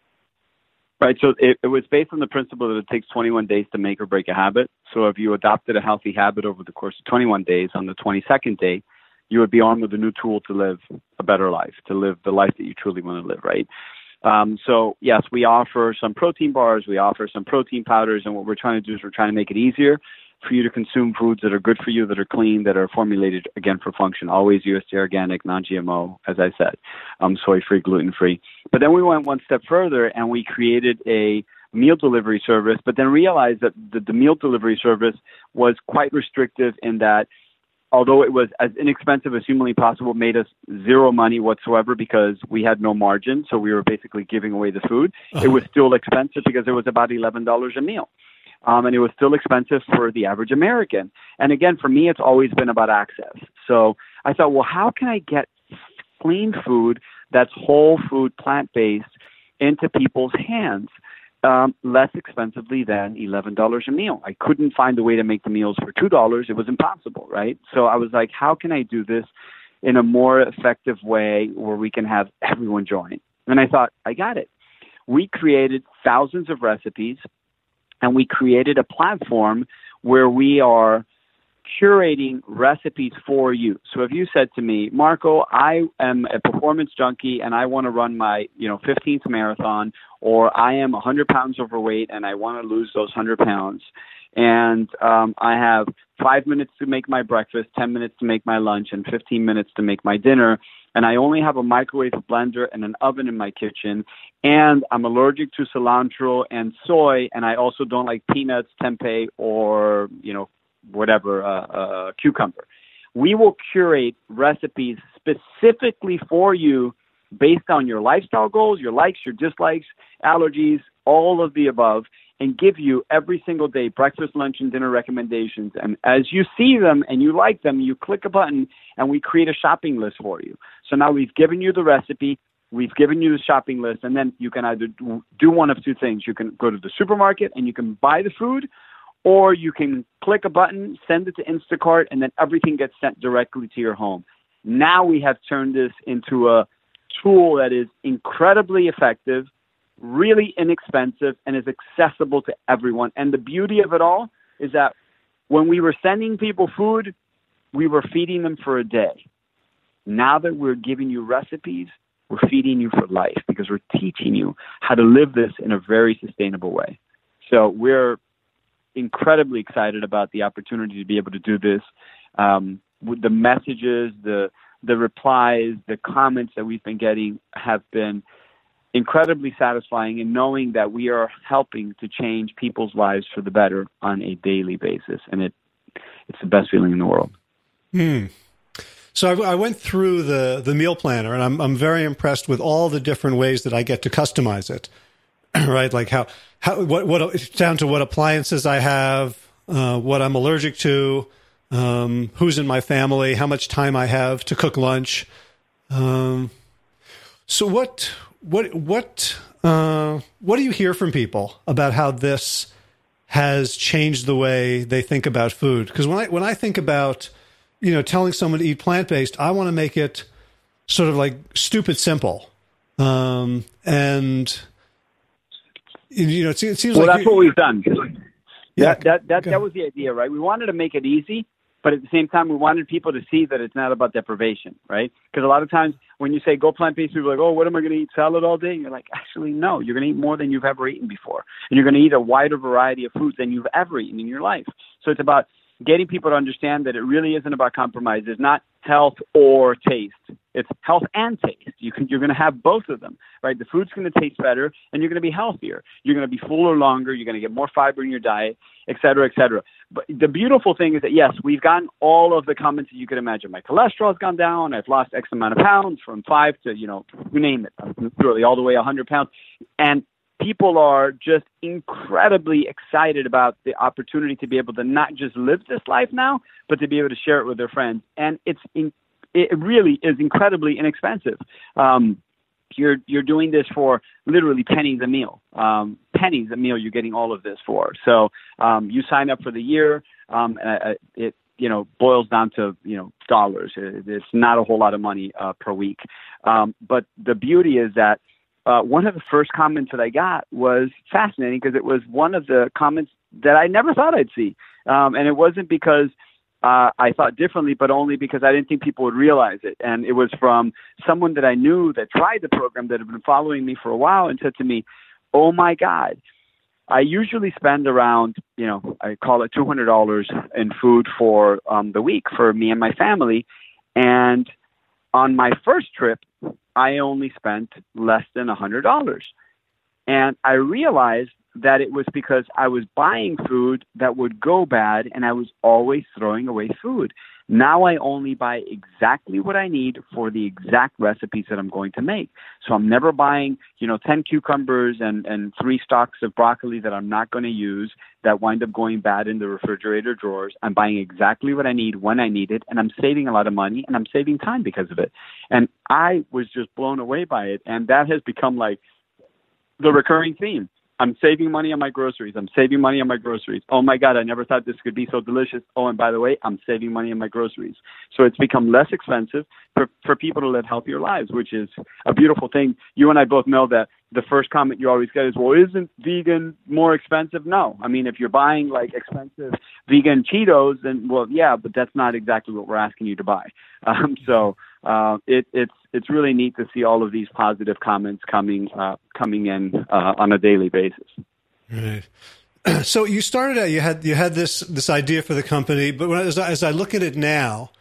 Right. So it, it was based on the principle that it takes twenty-one days to make or break a habit. So if you adopted a healthy habit over the course of twenty-one days, on the twenty-second day, you would be armed with a new tool to live a better life, to live the life that you truly want to live, right? Um, so, yes, we offer some protein bars, we offer some protein powders, and what we're trying to do is we're trying to make it easier for you to consume foods that are good for you, that are clean, that are formulated, again, for function, always U S D A organic, non-G M O, as I said, um, soy-free, gluten-free. But then we went one step further, and we created a meal delivery service, but then realized that the, the meal delivery service was quite restrictive in that although it was as inexpensive as humanly possible, made us zero money whatsoever because we had no margin. So we were basically giving away the food. Uh-huh. It was still expensive because it was about eleven dollars a meal. Um, and it was still expensive for the average American. And again, for me, it's always been about access. So I thought, well, how can I get clean food that's whole food, plant-based, into people's hands? Um, less expensively than eleven dollars a meal. I couldn't find a way to make the meals for two dollars. It was impossible, right? So I was like, how can I do this in a more effective way where we can have everyone join? And I thought, I got it. We created thousands of recipes, and we created a platform where we are curating recipes for you. So if you said to me, Marco, I am a performance junkie and I want to run my, you know, fifteenth marathon, or I am one hundred pounds overweight and I want to lose those one hundred pounds, and um, I have five minutes to make my breakfast, ten minutes to make my lunch, and fifteen minutes to make my dinner, and I only have a microwave, a blender, and an oven in my kitchen, and I'm allergic to cilantro and soy, and I also don't like peanuts, tempeh, or, you know, whatever, uh, uh, cucumber. We will curate recipes specifically for you based on your lifestyle goals, your likes, your dislikes, allergies, all of the above, and give you every single day breakfast, lunch, and dinner recommendations. And as you see them and you like them, you click a button and we create a shopping list for you. So now we've given you the recipe, we've given you the shopping list, and then you can either do one of two things. You can go to the supermarket and you can buy the food, or you can click a button, send it to Instacart, and then everything gets sent directly to your home. Now we have turned this into a tool that is incredibly effective, really inexpensive, and is accessible to everyone. And the beauty of it all is that when we were sending people food, we were feeding them for a day. Now that we're giving you recipes, we're feeding you for life because we're teaching you how to live this in a very sustainable way. So we're incredibly excited about the opportunity to be able to do this. Um, with the messages, the the replies, the comments that we've been getting have been incredibly satisfying in knowing that we are helping to change people's lives for the better on a daily basis. And it it's the best feeling in the world. Hmm. So I, I went through the, the meal planner, and I'm I'm very impressed with all the different ways that I get to customize it. Right, like how how what what it's down to what appliances I have, uh, what I'm allergic to, um, who's in my family, how much time I have to cook lunch. Um, so what what what uh, what do you hear from people about how this has changed the way they think about food? Because when I when I think about, you know, telling someone to eat plant-based, I want to make it sort of like stupid simple, um, and you know, it seems well, like that's what we've done. Yeah, that that that, that was the idea, right? We wanted to make it easy, but at the same time, we wanted people to see that it's not about deprivation, right? Because a lot of times when you say go plant-based, people are like, oh, what am I going to eat, salad all day? And you're like, actually, no, you're going to eat more than you've ever eaten before. And you're going to eat a wider variety of foods than you've ever eaten in your life. So it's about getting people to understand that it really isn't about compromise. It's not health or taste. It's health and taste. You can, you're going to have both of them, right? The food's going to taste better, and you're going to be healthier. You're going to be fuller longer. You're going to get more fiber in your diet, et cetera, et cetera. But the beautiful thing is that, yes, we've gotten all of the comments that you could imagine. My cholesterol's gone down. I've lost X amount of pounds from five to, you know, you name it, literally all the way one hundred pounds. And people are just incredibly excited about the opportunity to be able to not just live this life now, but to be able to share it with their friends. And it's in, it really is incredibly inexpensive. Um, you're you're doing this for literally pennies a meal. Um, pennies a meal, you're getting all of this for. So um, you sign up for the year. Um, uh, it you know boils down to you know dollars. It's not a whole lot of money uh, per week. Um, but the beauty is that uh, one of the first comments that I got was fascinating because it was one of the comments that I never thought I'd see, um, and it wasn't because Uh, I thought differently, but only because I didn't think people would realize it. And it was from someone that I knew that tried the program, that had been following me for a while, and said to me, "Oh my God, I usually spend around, you know, I call it two hundred dollars in food for um, the week for me and my family. And on my first trip, I only spent less than one hundred dollars. And I realized that it was because I was buying food that would go bad and I was always throwing away food. Now I only buy exactly what I need for the exact recipes that I'm going to make. So I'm never buying, you know, ten cucumbers and, and three stalks of broccoli that I'm not going to use that wind up going bad in the refrigerator drawers. I'm buying exactly what I need when I need it, and I'm saving a lot of money and I'm saving time because of it. And I was just blown away by it. And that has become like the recurring theme. I'm saving money on my groceries. I'm saving money on my groceries. Oh my God, I never thought this could be so delicious. Oh, and by the way, I'm saving money on my groceries. So it's become less expensive for, for people to live healthier lives, which is a beautiful thing. You and I both know that the first comment you always get is, well, isn't vegan more expensive? No. I mean, if you're buying like expensive vegan Cheetos, then, well, yeah, but that's not exactly what we're asking you to buy. Um, so uh, it, it's it's really neat to see all of these positive comments coming uh, coming in uh, on a daily basis. Right. So you started out, you had you had this this idea for the company, but when, as, I, as I look at it now,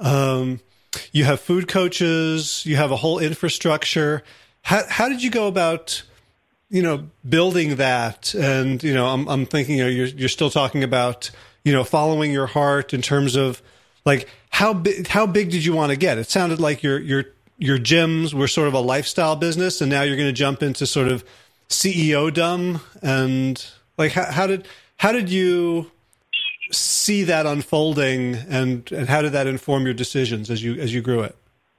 um, you have food coaches, you have a whole infrastructure. How how did you go about, you know, building that? And you know, I'm I'm thinking, you know, you're you're still talking about, you know, following your heart in terms of like how big how big did you want to get? It sounded like your your your gyms were sort of a lifestyle business, and now you're going to jump into sort of C E O-dom. And like how, how did how did you see that unfolding, and and how did that inform your decisions as you as you grew it?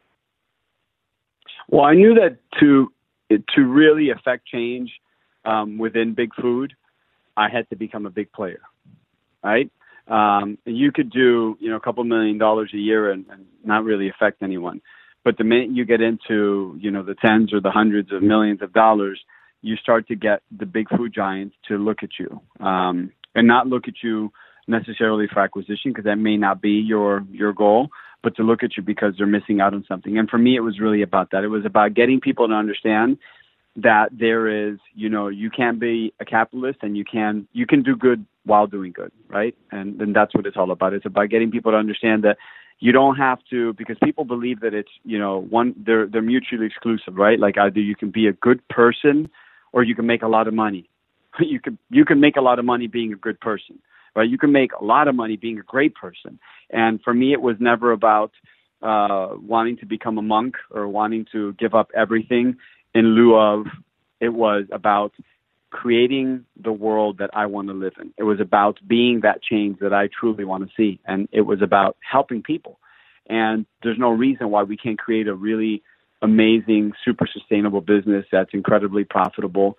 Well, I knew that to to really affect change um, within Big Food, I had to become a big player, right? Um, you could do, you know, a couple million dollars a year and, and not really affect anyone. But the minute you get into, you know, the tens or the hundreds of millions of dollars, you start to get the big food giants to look at you um, and not look at you necessarily for acquisition, because that may not be your your goal, but to look at you because they're missing out on something. And for me, it was really about that. It was about getting people to understand that there is, you know, you can be a capitalist and you can you can do good while doing good, right? And then that's what it's all about. It's about getting people to understand that you don't have to, because people believe that it's, you know, one, they're they're mutually exclusive, right? Like either you can be a good person or you can make a lot of money. You can you can make a lot of money being a good person, right? You can make a lot of money being a great person. And for me, it was never about uh, wanting to become a monk or wanting to give up everything in lieu of, it was about creating the world that I want to live in. It was about being that change that I truly want to see. And it was about helping people. And there's no reason why we can't create a really amazing, super sustainable business that's incredibly profitable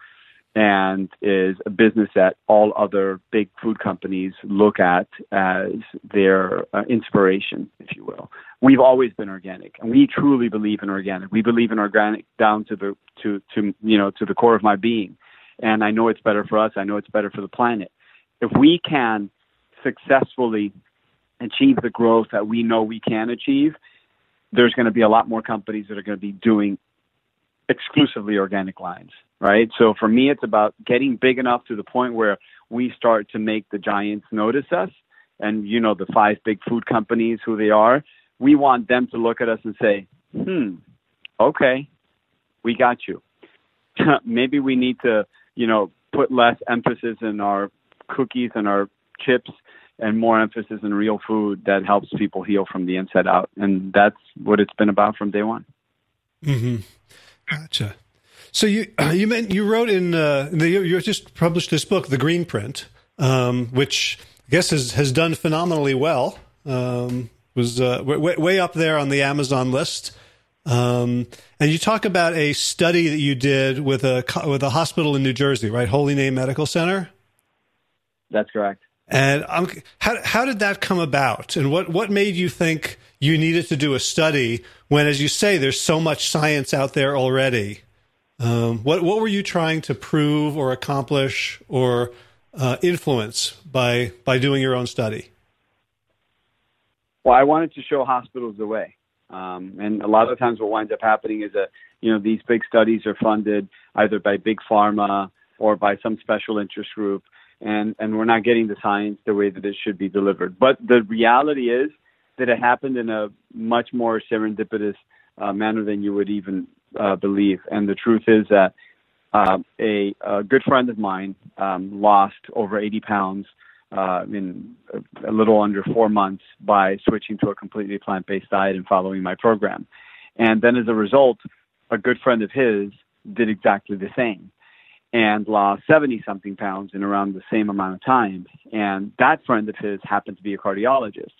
and is a business that all other big food companies look at as their uh, inspiration, if you will. We've always been organic, and we truly believe in organic. We believe in organic down to the to to you know to the core of my being. And I know it's better for us. I know it's better for the planet. If we can successfully achieve the growth that we know we can achieve, there's going to be a lot more companies that are going to be doing exclusively organic lines, right? So for me, it's about getting big enough to the point where we start to make the giants notice us. And, you know, the five big food companies, who they are, we want them to look at us and say, hmm, okay, we got you. Maybe we need to, you know, put less emphasis in our cookies and our chips and more emphasis in real food that helps people heal from the inside out. And that's what it's been about from day one. Mm-hmm. Gotcha. So you you meant you wrote in uh, the, you just published this book, The Green Print, um, which I guess has has done phenomenally well. Um, was uh, way, way up there on the Amazon list. Um, and you talk about a study that you did with a with a hospital in New Jersey, right? Holy Name Medical Center. That's correct. And um, how how did that come about? And what, what made you think you needed to do a study when, as you say, there's so much science out there already? Um, what what were you trying to prove or accomplish or uh, influence by by doing your own study? Well, I wanted to show hospitals the way. Um, and a lot of times what winds up happening is that, you know, these big studies are funded either by big pharma or by some special interest group, and, and we're not getting the science the way that it should be delivered. But the reality is that it happened in a much more serendipitous uh, manner than you would even uh, believe. And the truth is that uh, a, a good friend of mine um, lost over eighty pounds Uh, in a, a little under four months by switching to a completely plant-based diet and following my program. And then as a result, a good friend of his did exactly the same and lost seventy-something pounds in around the same amount of time. And that friend of his happened to be a cardiologist.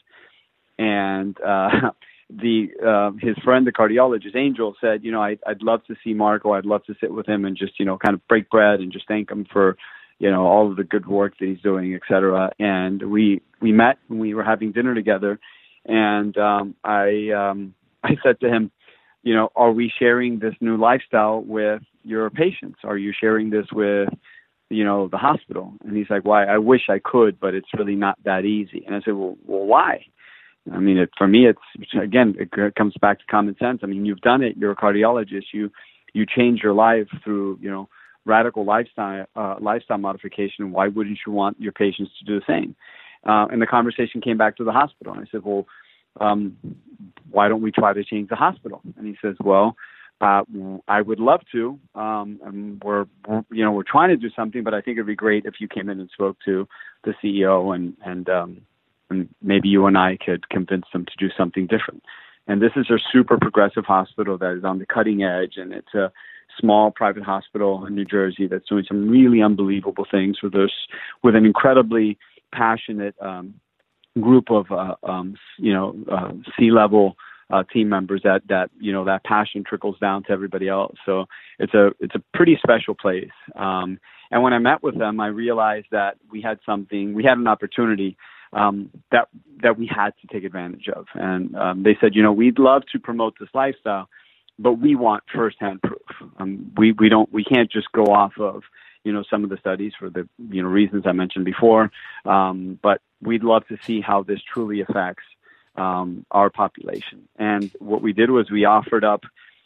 And uh, the uh, his friend, the cardiologist, Angel, said, you know, I, I'd love to see Marco. I'd love to sit with him and just, you know, kind of break bread and just thank him for, you know, all of the good work that he's doing, et cetera. And we, we met and we were having dinner together. And um, I, um, I said to him, you know, are we sharing this new lifestyle with your patients? Are you sharing this with, you know, the hospital? And he's like, why? I wish I could, but it's really not that easy. And I said, well, well why? I mean, it, for me, it's, again, it comes back to common sense. I mean, you've done it. You're a cardiologist. You, you change your life through, you know, radical lifestyle uh, lifestyle modification. Why wouldn't you want your patients to do the same? Uh, and the conversation came back to the hospital. And I said, well, um, why don't we try to change the hospital? And he says, well, uh, I would love to. Um, and we're, we're, you know, we're trying to do something, but I think it'd be great if you came in and spoke to the C E O and, and, um, and maybe you and I could convince them to do something different. And this is a super progressive hospital that is on the cutting edge, and it's a small private hospital in New Jersey that's doing some really unbelievable things with us, with an incredibly passionate um, group of, uh, um, you know, uh, C-level uh, team members that, that, you know, that passion trickles down to everybody else. So it's a, it's a pretty special place. Um, and when I met with them, I realized that we had something, we had an opportunity um, that, that we had to take advantage of. And um, they said, you know, we'd love to promote this lifestyle, but we want firsthand proof. Um, we, we don't, we can't just go off of, you know, some of the studies for the, you know, reasons I mentioned before. Um, but we'd love to see how this truly affects um, our population. And what we did was we offered up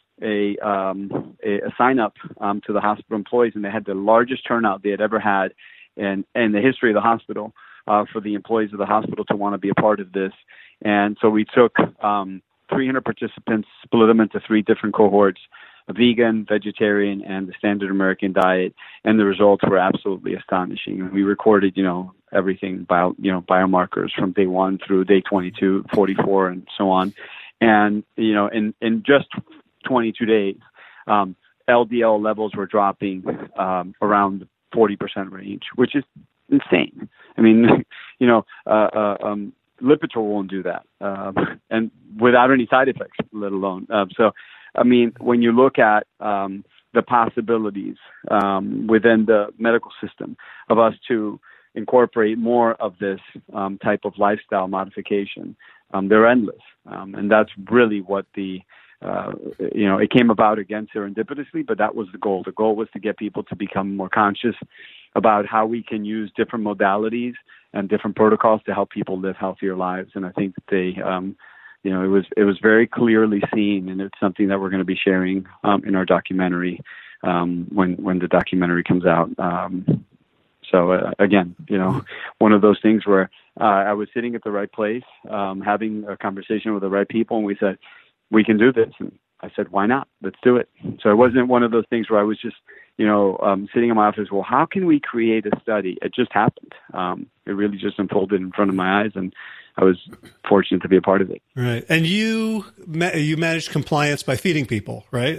a, um, a, a sign up um, to the hospital employees, and they had the largest turnout they had ever had in, in the history of the hospital uh, for the employees of the hospital to want to be a part of this. And so we took, um, three hundred participants, split them into three different cohorts, a vegan, vegetarian, and the standard American diet. And the results were absolutely astonishing. And we recorded, you know, everything bio, you know, biomarkers from day one through day twenty-two, forty-four, and so on. And, you know, in, in just twenty-two days, um, L D L levels were dropping um, around the forty percent range, which is insane. I mean, you know, uh, uh, um, Lipitor won't do that, um, and without any side effects, let alone. Um, so, I mean, when you look at um, the possibilities um, within the medical system of us to incorporate more of this um, type of lifestyle modification, um, they're endless. Um, and that's really what the, uh, you know, it came about again serendipitously, but that was the goal. The goal was to get people to become more conscious about how we can use different modalities and different protocols to help people live healthier lives. And I think that they, um, you know, it was it was very clearly seen, and it's something that we're going to be sharing um, in our documentary um, when when the documentary comes out. Um, so uh, again, you know, one of those things where uh, I was sitting at the right place, um, having a conversation with the right people, and we said, we can do this. And I said, why not? Let's do it. So it wasn't one of those things where I was just, you know, um, sitting in my office, well, how can we create a study? It just happened. Um, it really just unfolded in front of my eyes, and I was fortunate to be a part of it. Right. And you ma- you managed compliance by feeding people, right?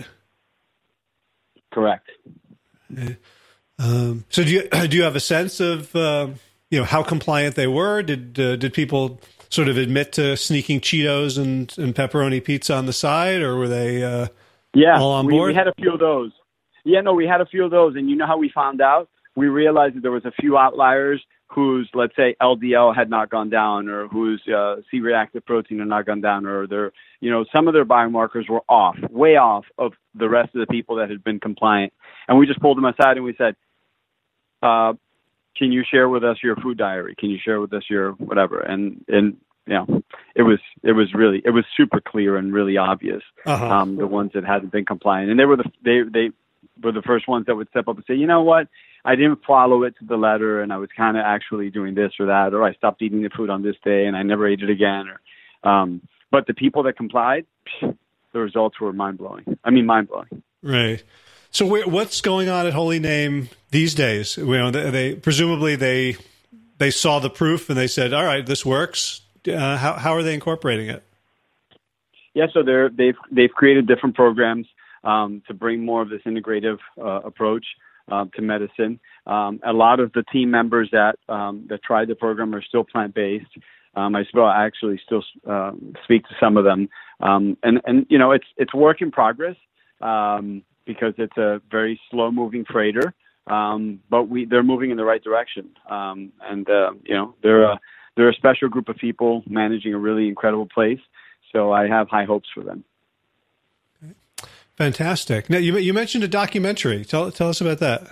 Correct. Okay. Um, so do you do you have a sense of uh, you know how compliant they were? Did uh, did people sort of admit to sneaking Cheetos and, and pepperoni pizza on the side, or were they uh, yeah, all on we, board? we had a few of those. Yeah, no, we had a few of those. And you know how we found out? We realized that there was a few outliers whose, let's say, L D L had not gone down, or whose uh, C-reactive protein had not gone down, or their, you know, some of their biomarkers were off, way off of the rest of the people that had been compliant. And we just pulled them aside and we said, uh, can you share with us your food diary? Can you share with us your whatever? And, and, you know, it was, it was really, it was super clear and really obvious, uh-huh. um, the ones that hadn't been compliant. And they were the, they, they were the first ones that would step up and say, you know what? I didn't follow it to the letter, and I was kind of actually doing this or that, or I stopped eating the food on this day and I never ate it again. Or, um, but the people that complied, the results were mind blowing. I mean, mind blowing. Right. So what's going on at Holy Name these days? You know, they, they presumably they they saw the proof and they said, "All right, this works." Uh, how how are they incorporating it? Yeah, so they're they've they've created different programs um, to bring more of this integrative uh, approach uh, to medicine. Um, a lot of the team members that um, that tried the program are still plant based. Um, I still actually still uh, speak to some of them, um, and and you know it's it's work in progress. Um, because it's a very slow-moving freighter, um, but we they're moving in the right direction. Um, and, uh, you know, they're a, they're a special group of people managing a really incredible place, so I have high hopes for them. Fantastic. Now, you, you mentioned a documentary. Tell, tell us about that.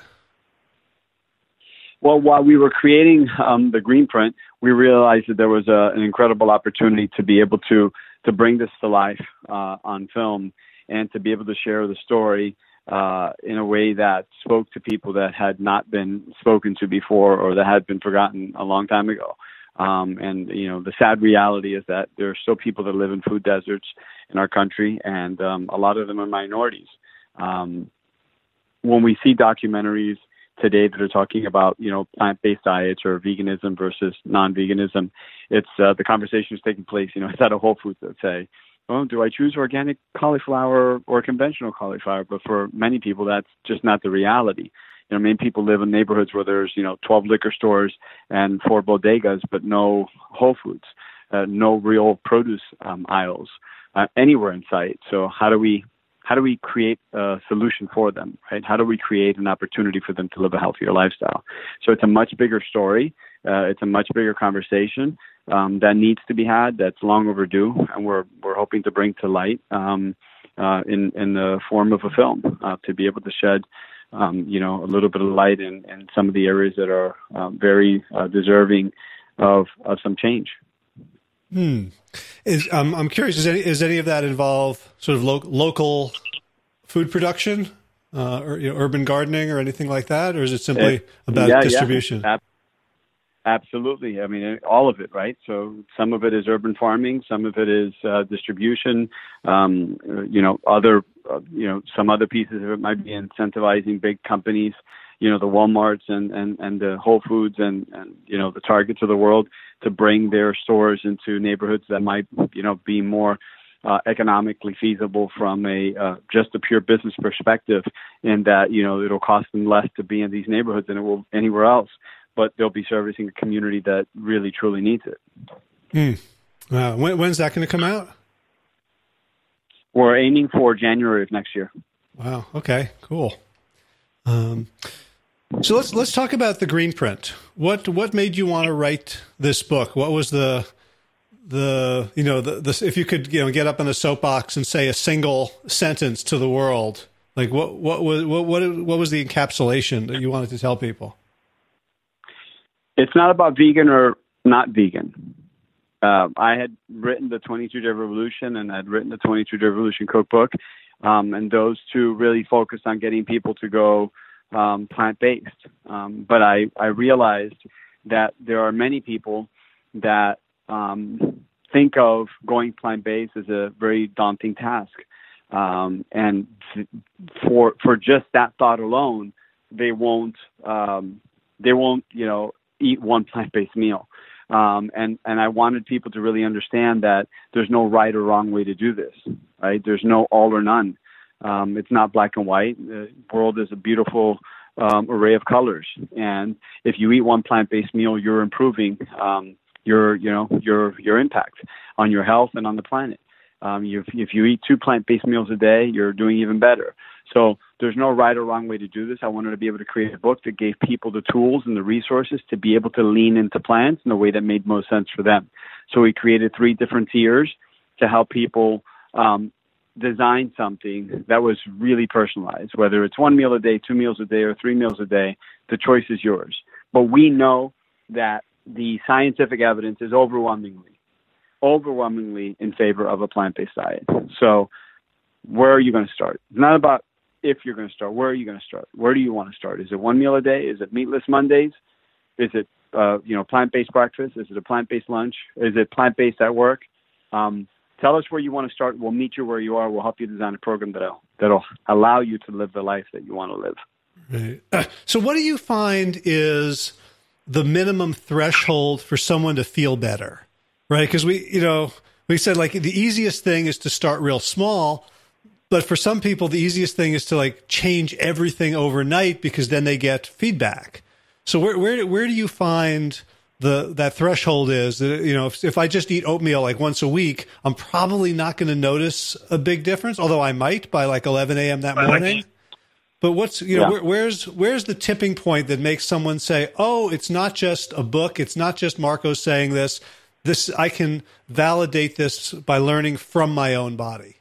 Well, while we were creating um, the Greenprint, we realized that there was a, an incredible opportunity to be able to, to bring this to life uh, on film, and to be able to share the story uh, in a way that spoke to people that had not been spoken to before, or that had been forgotten a long time ago. Um, and, you know, the sad reality is that there are still people that live in food deserts in our country, and um, a lot of them are minorities. Um, when we see documentaries today that are talking about, you know, plant-based diets or veganism versus non-veganism, it's uh, the conversation is taking place, you know, it's at a Whole Foods that say, oh, do I choose organic cauliflower or conventional cauliflower? But for many people, that's just not the reality. You know, many people live in neighborhoods where there's, you know, twelve liquor stores and four bodegas, but no Whole Foods, uh, no real produce um, aisles uh, anywhere in sight. So how do we how do we create a solution for them, right? How do we create an opportunity for them to live a healthier lifestyle? So it's a much bigger story. Uh, it's a much bigger conversation um, that needs to be had. That's long overdue, and we're we're hoping to bring to light um, uh, in in the form of a film uh, to be able to shed, um, you know, a little bit of light in, in some of the areas that are uh, very uh, deserving of of some change. Hmm. Is um, I'm curious. Is any is any of that involve sort of lo- local food production, uh, or you know, urban gardening, or anything like that, or is it simply it, about yeah, distribution? Yeah. Absolutely. I mean, all of it, right? So some of it is urban farming, some of it is uh, distribution. Um, you know, other, uh, you know, some other pieces of it might be incentivizing big companies, you know, the Walmarts and, and, and the Whole Foods and, and, you know, the Targets of the world to bring their stores into neighborhoods that might, you know, be more uh, economically feasible from a uh, just a pure business perspective, in that, you know, it'll cost them less to be in these neighborhoods than it will anywhere else, but they'll be servicing a community that really, truly needs it. Mm. Wow. When, when's that going to come out? We're aiming for January of next year. Wow. Okay, cool. Um, so let's let's talk about the Greenprint. What what made you want to write this book? What was the the you know the, the if you could you know get up on a soapbox and say a single sentence to the world, like what what was what what what was the encapsulation that you wanted to tell people? It's not about vegan or not vegan. Uh, I had written the twenty-two Day Revolution, and I'd written the twenty-two Day Revolution cookbook, um, and those two really focused on getting people to go um, plant-based. Um, but I, I realized that there are many people that um, think of going plant-based as a very daunting task. Um, and for for just that thought alone, they won't um, they won't you know eat one plant-based meal. Um, and, and I wanted people to really understand that there's no right or wrong way to do this, right? There's no all or none. Um, it's not black and white. The world is a beautiful um, array of colors. And if you eat one plant-based meal, you're improving um, your, you know, your your impact on your health and on the planet. Um, if, if you eat two plant-based meals a day, you're doing even better. So there's no right or wrong way to do this. I wanted to be able to create a book that gave people the tools and the resources to be able to lean into plants in a way that made most sense for them. So we created three different tiers to help people um, design something that was really personalized, whether it's one meal a day, two meals a day, or three meals a day. The choice is yours. But we know that the scientific evidence is overwhelmingly overwhelmingly in favor of a plant-based diet. So where are you going to start? It's not about if you're going to start. Where are you going to start? Where do you want to start? Is it one meal a day? Is it meatless Mondays? Is it, uh, you know, plant-based breakfast? Is it a plant-based lunch? Is it plant-based at work? Um, tell us where you want to start. We'll meet you where you are. We'll help you design a program that'll, that'll allow you to live the life that you want to live. Right. Uh, so what do you find is the minimum threshold for someone to feel better? Right, because we, you know, we said like the easiest thing is to start real small, but for some people, the easiest thing is to like change everything overnight because then they get feedback. So where where where do you find the that threshold is that, you know, if, if I just eat oatmeal like once a week, I'm probably not going to notice a big difference, although I might by like eleven a.m. that morning. But what's, you know, yeah. where, where's where's the tipping point that makes someone say, oh, it's not just a book, it's not just Marco saying this. This, I can validate this by learning from my own body.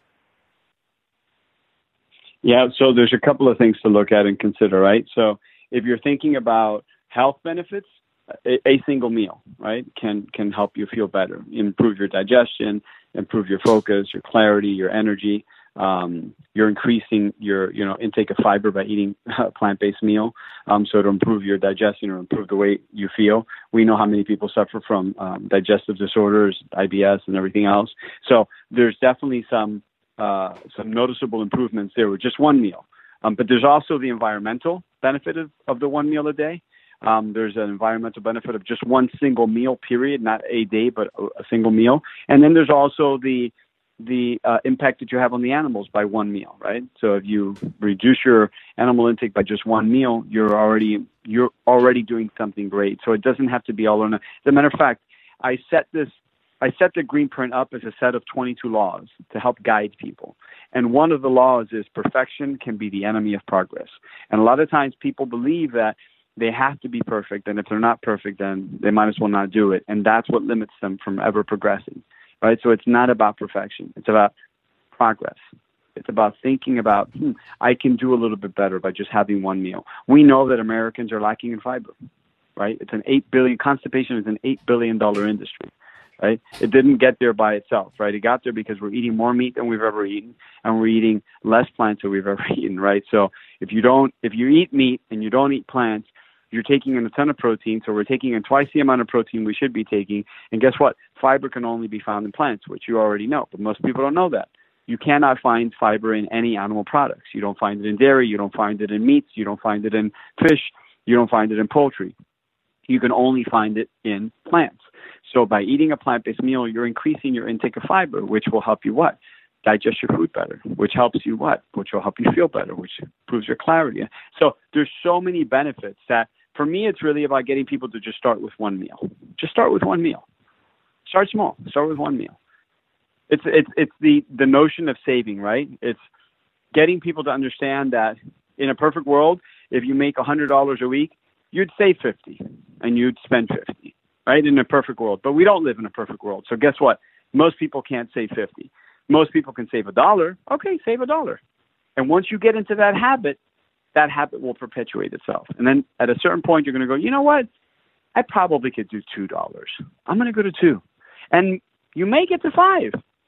Yeah, so there's a couple of things to look at and consider, right? So if you're thinking about health benefits, a, a single meal, right, can can help you feel better, improve your digestion, improve your focus, your clarity, your energy. Um, you're increasing your, you know, intake of fiber by eating a plant-based meal, um, so to improve your digestion or improve the way you feel. We know how many people suffer from um, digestive disorders, I B S, and everything else. So there's definitely some uh, some noticeable improvements there with just one meal. Um, but there's also the environmental benefit of, of the one meal a day. Um, there's an environmental benefit of just one single meal, period, not a day, but a, a single meal. And then there's also the the uh, impact that you have on the animals by one meal, right? So if you reduce your animal intake by just one meal, you're already you're already doing something great. So it doesn't have to be all or none. As a matter of fact, I set this I set the Greenprint up as a set of twenty-two laws to help guide people. And one of the laws is perfection can be the enemy of progress. And a lot of times people believe that they have to be perfect, and if they're not perfect, then they might as well not do it. And that's what limits them from ever progressing. Right? So it's not about perfection. It's about progress. It's about thinking about, hmm, I can do a little bit better by just having one meal. We know that Americans are lacking in fiber, right? It's an eight billion, constipation is an eight billion dollars industry, right? It didn't get there by itself, right? It got there because we're eating more meat than we've ever eaten, and we're eating less plants than we've ever eaten, right? So if you don't, if you eat meat and you don't eat plants, you're taking in a ton of protein, so we're taking in twice the amount of protein we should be taking. And guess what? Fiber can only be found in plants, which you already know, but most people don't know that. You cannot find fiber in any animal products. You don't find it in dairy. You don't find it in meats. You don't find it in fish. You don't find it in poultry. You can only find it in plants. So by eating a plant-based meal, you're increasing your intake of fiber, which will help you what? Digest your food better, which helps you what? Which will help you feel better, which improves your clarity. So there's so many benefits that, for me, it's really about getting people to just start with one meal. Just start with one meal. Start small. Start with one meal. It's it's it's the, the notion of saving, right? It's getting people to understand that in a perfect world, if you make one hundred dollars a week, you'd save fifty and you'd spend fifty, right? In a perfect world. But we don't live in a perfect world. So guess what? Most people can't save fifty. Most people can save a dollar. Okay, save a dollar. And once you get into that habit, that habit will perpetuate itself. And then at a certain point, you're going to go, you know what? I probably could do two dollars. I'm going to go to two. And you may get to five,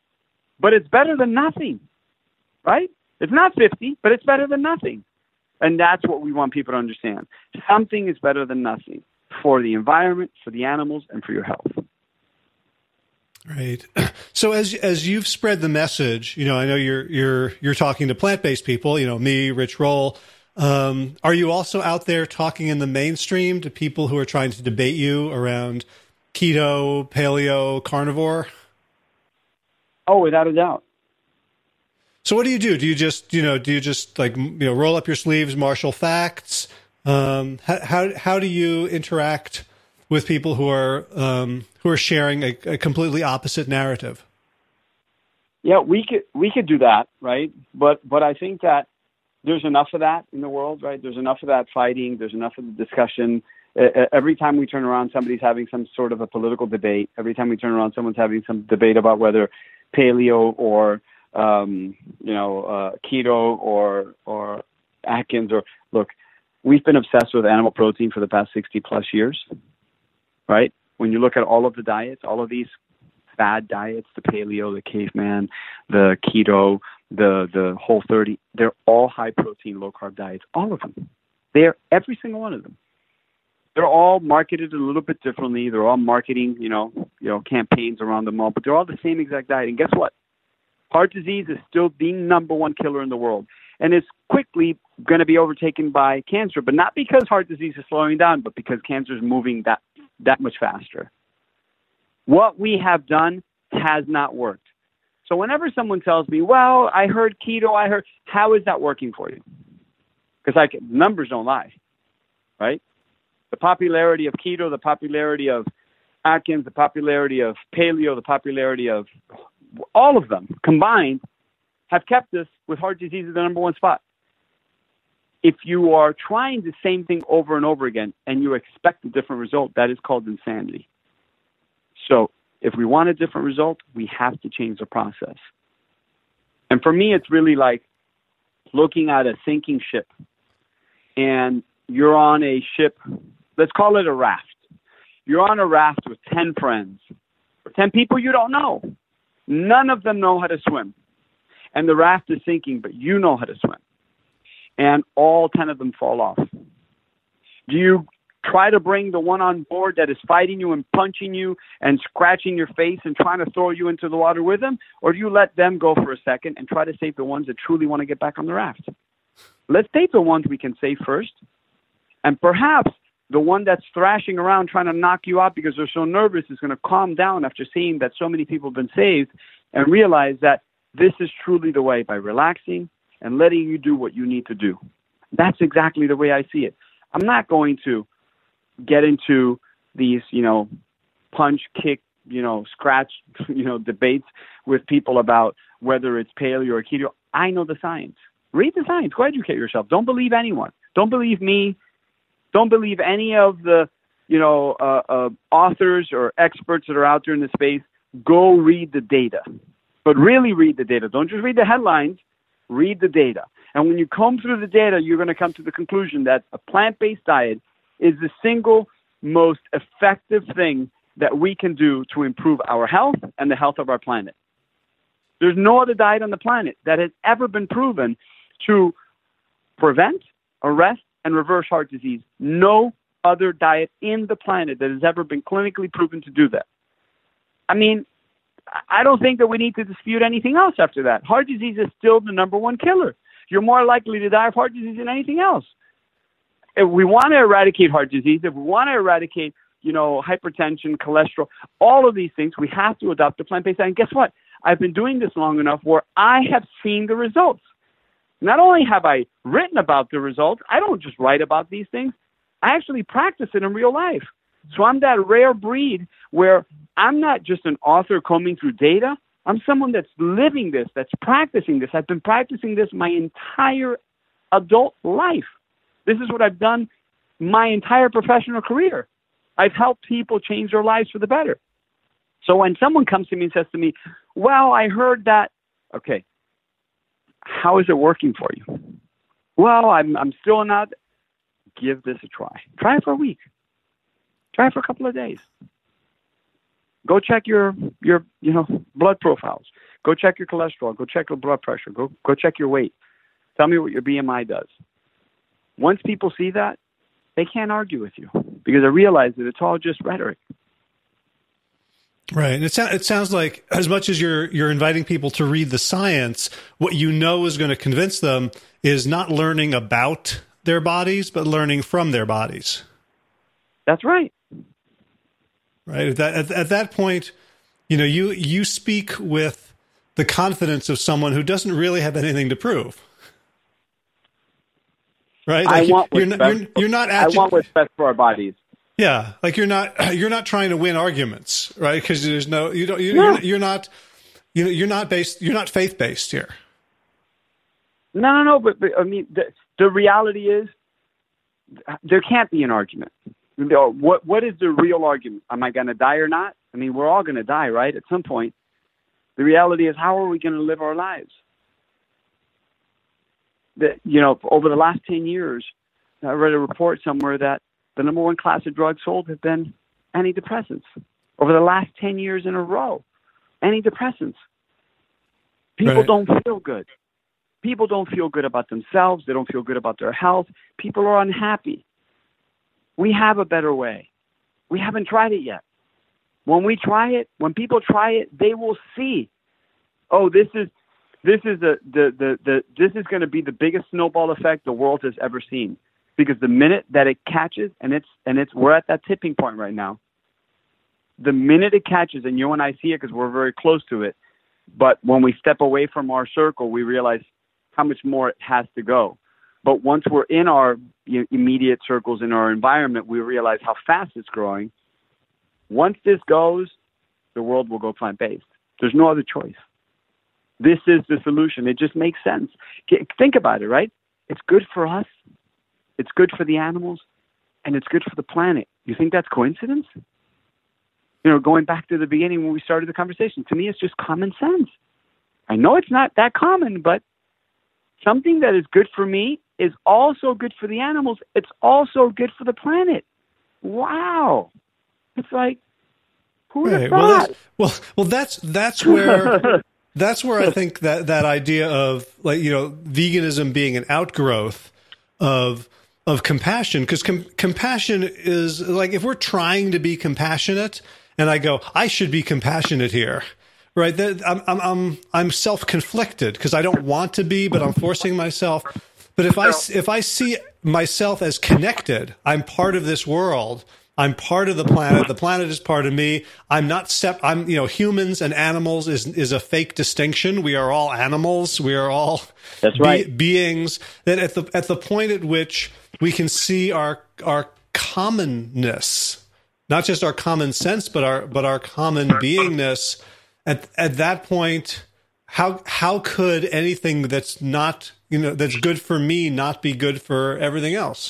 but it's better than nothing, right? It's not fifty, but it's better than nothing. And that's what we want people to understand. Something is better than nothing for the environment, for the animals, and for your health. Right. So as as you've spread the message, you know, I know you're you're you're talking to plant-based people, you know, me, Rich Roll. Um, are you also out there talking in the mainstream to people who are trying to debate you around keto, paleo, carnivore? Oh, without a doubt. So what do you do? Do you just, you know, do you just like, you know, roll up your sleeves, marshal facts? Um, how, how, how do you interact with people who are um, who are sharing a, a completely opposite narrative? Yeah, we could we could do that, right? But but I think that there's enough of that in the world, right? There's enough of that fighting. There's enough of the discussion. Uh, every time we turn around, somebody's having some sort of a political debate. Every time we turn around, someone's having some debate about whether paleo or um, you know uh, keto or or Atkins or look. We've been obsessed with animal protein for the past sixty plus years, right? When you look at all of the diets, all of these fad diets, the paleo, the caveman, the keto, the the whole thirty, they're all high protein, low carb diets, all of them. They're every single one of them. They're all marketed a little bit differently. They're all marketing, you know, you know, campaigns around them all, but they're all the same exact diet. And guess what? Heart disease is still the number one killer in the world. And it's quickly going to be overtaken by cancer, but not because heart disease is slowing down, but because cancer is moving that that much faster. What we have done has not worked. So whenever someone tells me, well, I heard keto, I heard, how is that working for you? Because I can, numbers don't lie, right? The popularity of keto, the popularity of Atkins, the popularity of paleo, the popularity of all of them combined have kept us with heart disease at the number one spot. If you are trying the same thing over and over again and you expect a different result, that is called insanity. So if we want a different result, we have to change the process. And for me, it's really like looking at a sinking ship. And you're on a ship, let's call it a raft. You're on a raft with ten friends, or ten people you don't know. None of them know how to swim. And the raft is sinking, but you know how to swim. And all ten of them fall off. Do you try to bring the one on board that is fighting you and punching you and scratching your face and trying to throw you into the water with them? Or do you let them go for a second and try to save the ones that truly want to get back on the raft? Let's save the ones we can save first. And perhaps the one that's thrashing around trying to knock you out because they're so nervous is going to calm down after seeing that so many people have been saved and realize that this is truly the way, by relaxing and letting you do what you need to do. That's exactly the way I see it. I'm not going to get into these, you know, punch, kick, you know, scratch, you know, debates with people about whether it's paleo or keto. I know the science. Read the science. Go educate yourself. Don't believe anyone. Don't believe me. Don't believe any of the, you know, uh, uh, authors or experts that are out there in the space. Go read the data. But really read the data. Don't just read the headlines. Read the data. And when you comb through the data, you're going to come to the conclusion that a plant-based diet is the single most effective thing that we can do to improve our health and the health of our planet. There's no other diet on the planet that has ever been proven to prevent, arrest, and reverse heart disease. No other diet in the planet that has ever been clinically proven to do that. I mean, I don't think that we need to dispute anything else after that. Heart disease is still the number one killer. You're more likely to die of heart disease than anything else. If we want to eradicate heart disease, if we want to eradicate, you know, hypertension, cholesterol, all of these things, we have to adopt a plant-based diet. And guess what? I've been doing this long enough where I have seen the results. Not only have I written about the results, I don't just write about these things. I actually practice it in real life. So I'm that rare breed where I'm not just an author combing through data. I'm someone that's living this, that's practicing this. I've been practicing this my entire adult life. This is what I've done my entire professional career. I've helped people change their lives for the better. So when someone comes to me and says to me, well, I heard that, okay, how is it working for you? Well, I'm I'm still not. Give this a try. Try it for a week. Try it for a couple of days. Go check your your you know blood profiles. Go check your cholesterol. Go check your blood pressure. Go go check your weight. Tell me what your B M I does. Once people see that, they can't argue with you because they realize that it's all just rhetoric. Right. It, so, it sounds like as much as you're you're inviting people to read the science, what you know is going to convince them is not learning about their bodies, but learning from their bodies. That's right. Right. At that, at, at that point, you know, you, you speak with the confidence of someone who doesn't really have anything to prove. Right. Like I want you're, what's you're, best, you're, you're not. I want what's best for our bodies. Yeah, like you're not you're not trying to win arguments, right? Because there's no you don't you, No. you're, you're not you know you're not based you're not faith based here. No, no, no. But, but I mean, the, the reality is there can't be an argument. What what is the real argument? Am I going to die or not? I mean, we're all going to die, right? At some point. The reality is, how are we going to live our lives? That you know, over the last ten years, I read a report somewhere that the number one class of drugs sold have been antidepressants. Over the last ten years in a row, antidepressants. People Right. don't feel good. People don't feel good about themselves. They don't feel good about their health. People are unhappy. We have a better way. We haven't tried it yet. When we try it, when people try it, they will see, oh, this is this is the the the, the this is going to be the biggest snowball effect the world has ever seen. Because the minute that it catches, and it's and it's we're at that tipping point right now. The minute it catches, and you and I see it because we're very close to it, but when we step away from our circle, we realize how much more it has to go. But once we're in our you know, immediate circles in our environment, we realize how fast it's growing. Once this goes, the world will go plant-based. There's no other choice. This is the solution. It just makes sense. Think about it, right? It's good for us. It's good for the animals, and it's good for the planet. You think that's coincidence? You know, going back to the beginning when we started the conversation, to me, it's just common sense. I know it's not that common, but something that is good for me is also good for the animals. It's also good for the planet. Wow. It's like, who would have Right. thought? Well, that's, well, well, that's that's where that's where I think that that idea of like you know veganism being an outgrowth of of compassion, because com- compassion is like if we're trying to be compassionate, and I go, I should be compassionate here, right? That I'm I'm I'm, I'm self-conflicted because I don't want to be, but I'm forcing myself. But if I if I see myself as connected, I'm part of this world. I'm part of the planet. The planet is part of me. I'm not sep- I'm, you know, humans and animals is, is a fake distinction. We are all animals. We are all That's right. be- beings that at the, at the point at which we can see our, our commonness, not just our common sense, but our, but our common beingness at, at that point, how, how could anything that's not, you know, that's good for me not be good for everything else?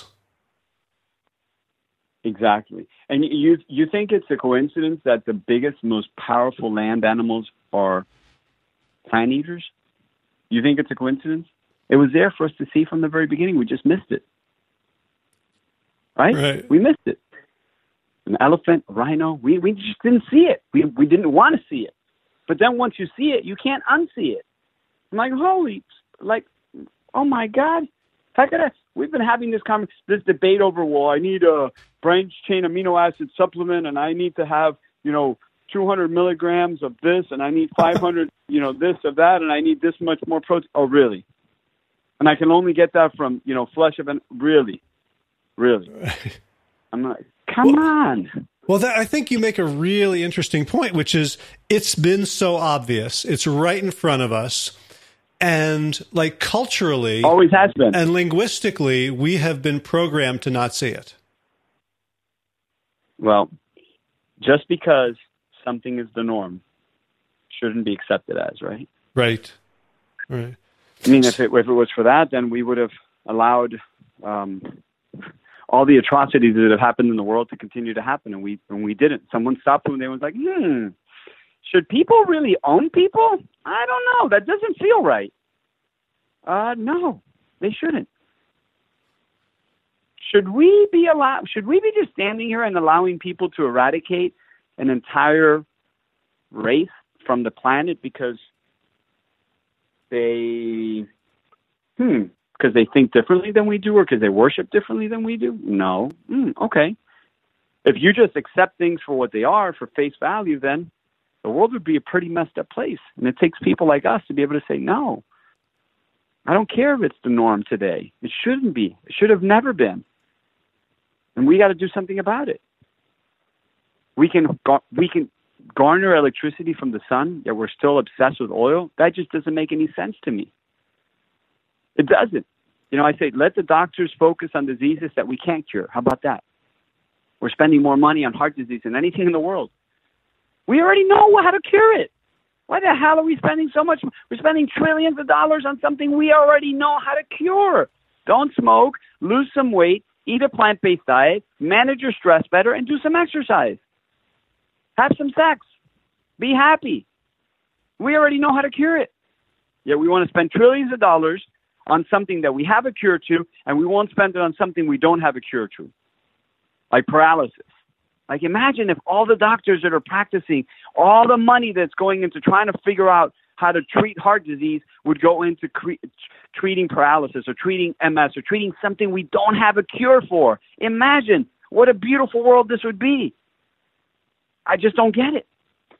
Exactly. And you you think it's a coincidence that the biggest, most powerful land animals are plant eaters? You think it's a coincidence? It was there for us to see from the very beginning. We just missed it. Right? Right. We missed it. An elephant, a rhino, we, we just didn't see it. We we didn't want to see it. But then once you see it, you can't unsee it. I'm like, holy, like, oh my God. How could I? We've been having this conversation, this debate over, well, I need a branched chain amino acid supplement, and I need to have, you know, two hundred milligrams of this, and I need five hundred, you know, this or that, and I need this much more protein. Oh, really? And I can only get that from, you know, flesh of an, really? Really? I'm like, come Well, on. Well, that, I think you make a really interesting point, which is it's been so obvious. It's right in front of us. And like culturally, Always has been. and linguistically, we have been programmed to not see it. Well, just because something is the norm shouldn't be accepted as, right? Right. Right. I mean, if it, if it was for that, then we would have allowed um, all the atrocities that have happened in the world to continue to happen, and we and we didn't. Someone stopped them, and they was like, hmm, should people really own people? I don't know. That doesn't feel right. Uh, no, they shouldn't. Should we be allowed? Should we be just standing here and allowing people to eradicate an entire race from the planet because they, hmm, because they think differently than we do, or because they worship differently than we do? No. Mm, okay. If you just accept things for what they are, for face value, then the world would be a pretty messed up place. And it takes people like us to be able to say, no, I don't care if it's the norm today. It shouldn't be. It should have never been. And we got to do something about it. We can we can garner electricity from the sun, yet we're still obsessed with oil. That just doesn't make any sense to me. It doesn't. You know, I say, let the doctors focus on diseases that we can't cure. How about that? We're spending more money on heart disease than anything in the world. We already know how to cure it. Why the hell are we spending so much? We're spending trillions of dollars on something we already know how to cure. Don't smoke, lose some weight, eat a plant-based diet, manage your stress better, and do some exercise. Have some sex. Be happy. We already know how to cure it. Yet we want to spend trillions of dollars on something that we have a cure to, and we won't spend it on something we don't have a cure to, like paralysis. Like, imagine if all the doctors that are practicing, all the money that's going into trying to figure out how to treat heart disease would go into cre- treating paralysis or treating M S or treating something we don't have a cure for. Imagine what a beautiful world this would be. I just don't get it.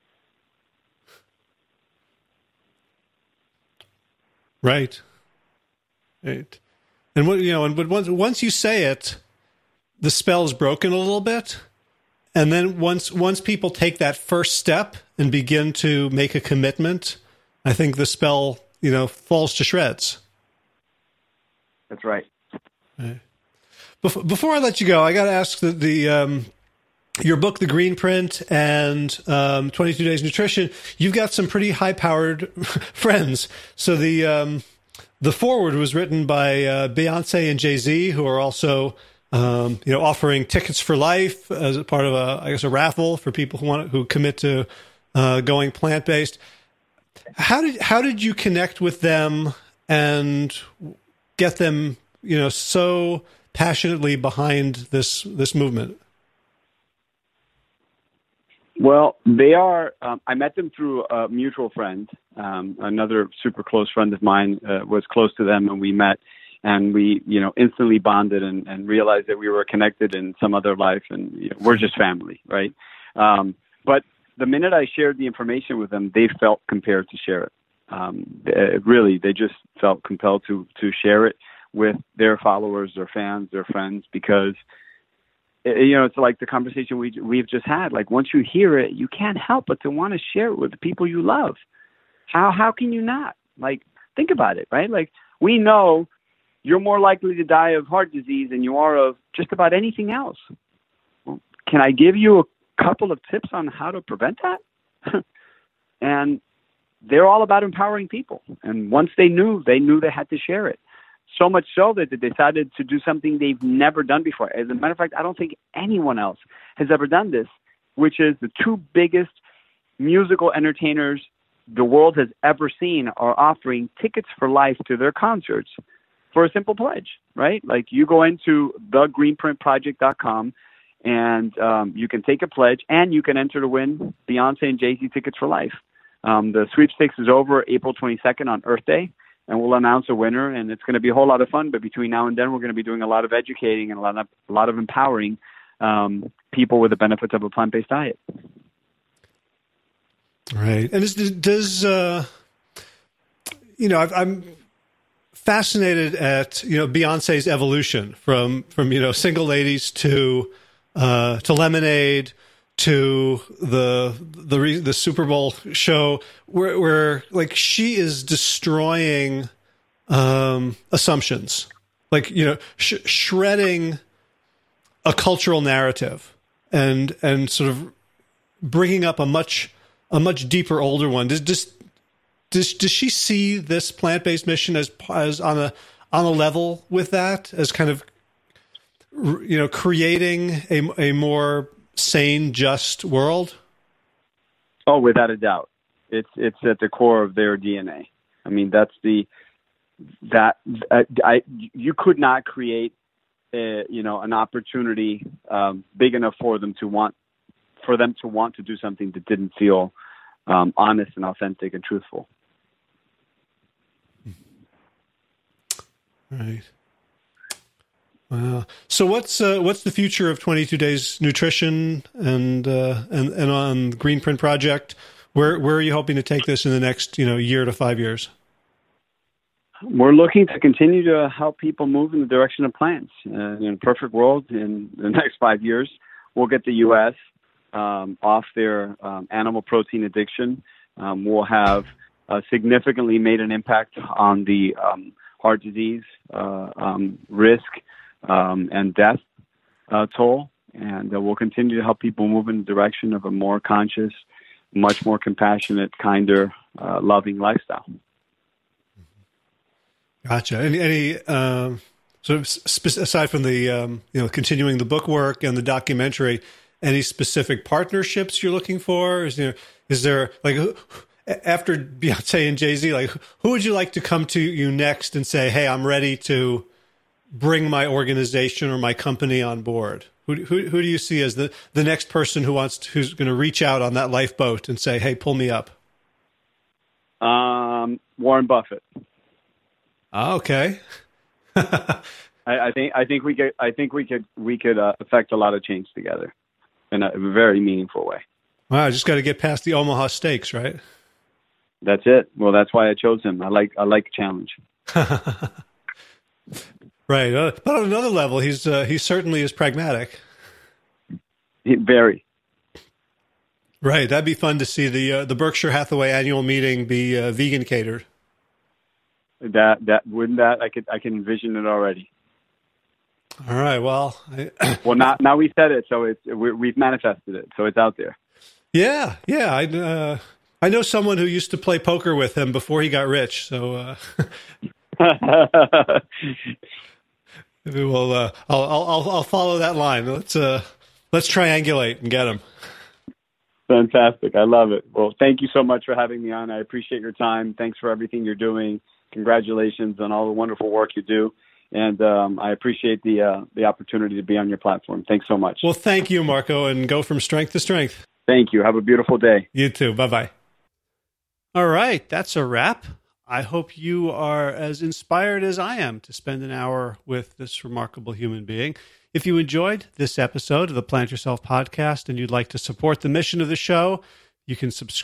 Right. Right. And what, you know, and but once once you say it, the spell is broken a little bit. And then once once people take that first step and begin to make a commitment, I think the spell, you know, falls to shreds. That's right. Right. Before, before I let you go, I got to ask the, the um, your book, The Green Print, and um, twenty-two Days Nutrition. You've got some pretty high-powered friends. So the um, the foreword was written by uh, Beyonce and Jay-Z, who are also Um, you know, offering tickets for life as a part of a, I guess, a raffle for people who want who commit to uh, going plant based. How did how did you connect with them and get them, you know, so passionately behind this this movement? Well, they are. Um, I met them through a mutual friend. Um, another super close friend of mine uh, was close to them, and we met. And we, you know, instantly bonded and, and realized that we were connected in some other life, and you know, we're just family, right? Um, but the minute I shared the information with them, they felt compelled to share it. Um, they, really, they just felt compelled to to share it with their followers, their fans, their friends, because you know it's like the conversation we we've just had. Like once you hear it, you can't help but to want to share it with the people you love. How how can you not? Like think about it, right? Like we know. You're more likely to die of heart disease than you are of just about anything else. Well, can I give you a couple of tips on how to prevent that? And they're all about empowering people. And once they knew, they knew they had to share it. So much so that they decided to do something they've never done before. As a matter of fact, I don't think anyone else has ever done this, which is the two biggest musical entertainers the world has ever seen are offering tickets for life to their concerts. For a simple pledge, right? Like you go into the green print project dot com and um, you can take a pledge and you can enter to win Beyonce and Jay-Z tickets for life. Um, the sweepstakes is over April twenty-second on Earth Day, and we'll announce a winner, and it's going to be a whole lot of fun. But between now and then, we're going to be doing a lot of educating and a lot of, a lot of empowering um, people with the benefits of a plant-based diet. Right. And is, does, uh, you know, I've, I'm... fascinated at you know Beyonce's evolution from from you know Single Ladies to uh, to Lemonade to the the the Super Bowl show where, where like she is destroying um, assumptions, like you know sh- shredding a cultural narrative and and sort of bringing up a much a much deeper older one. Does does Does does she see this plant-based mission as as on a on a level with that, as kind of you know creating a a more sane, just world? Oh, without a doubt, it's it's at the core of their D N A. I mean, that's the that uh, I you could not create a, you know an opportunity um, big enough for them to want for them to want to do something that didn't feel um, honest and authentic and truthful. Right. Wow. So what's uh, what's the future of twenty-two Days Nutrition and uh, and and on the Green Print Project? Where where are you hoping to take this in the next you know year to five years? We're looking to continue to help people move in the direction of plants. Uh, in a perfect world, in the next five years, we'll get the U S um, off their um, animal protein addiction. Um, we'll have uh, significantly made an impact on the um, heart disease uh, um, risk um, and death uh, toll. and uh, we'll continue to help people move in the direction of a more conscious, much more compassionate, kinder, uh, loving lifestyle. Gotcha. Any, any um, sort of sp- aside from the um, you know continuing the book work and the documentary, any specific partnerships you're looking for? Is there is there like after Beyonce and Jay-Z, like who would you like to come to you next and say, "Hey, I'm ready to bring my organization or my company on board"? Who who, who do you see as the, the next person who wants to, who's going to reach out on that lifeboat and say, "Hey, pull me up"? Um, Warren Buffett. Oh, okay. I, I think I think we could I think we could we could uh, affect a lot of change together in a very meaningful way. Wow, I just got to get past the Omaha Steaks, right? That's it. Well, that's why I chose him. I like I like challenge. Right, uh, but on another level, he's uh, he certainly is pragmatic. He, very. Right, that'd be fun to see the uh, the Berkshire Hathaway annual meeting be uh, vegan catered. That that wouldn't that I could I can envision it already. All right, well, I, well now now we said it, so it's we, we've manifested it, so it's out there. Yeah, yeah, I uh, I know someone who used to play poker with him before he got rich, so uh, maybe we'll uh, I'll, I'll I'll follow that line. Let's uh, let's triangulate and get him. Fantastic, I love it. Well, thank you so much for having me on. I appreciate your time. Thanks for everything you're doing. Congratulations on all the wonderful work you do. And um, I appreciate the uh, the opportunity to be on your platform. Thanks so much. Well, thank you, Marco, and go from strength to strength. Thank you. Have a beautiful day. You too. Bye-bye. All right, that's a wrap. I hope you are as inspired as I am to spend an hour with this remarkable human being. If you enjoyed this episode of the Plant Yourself podcast and you'd like to support the mission of the show, you can subscribe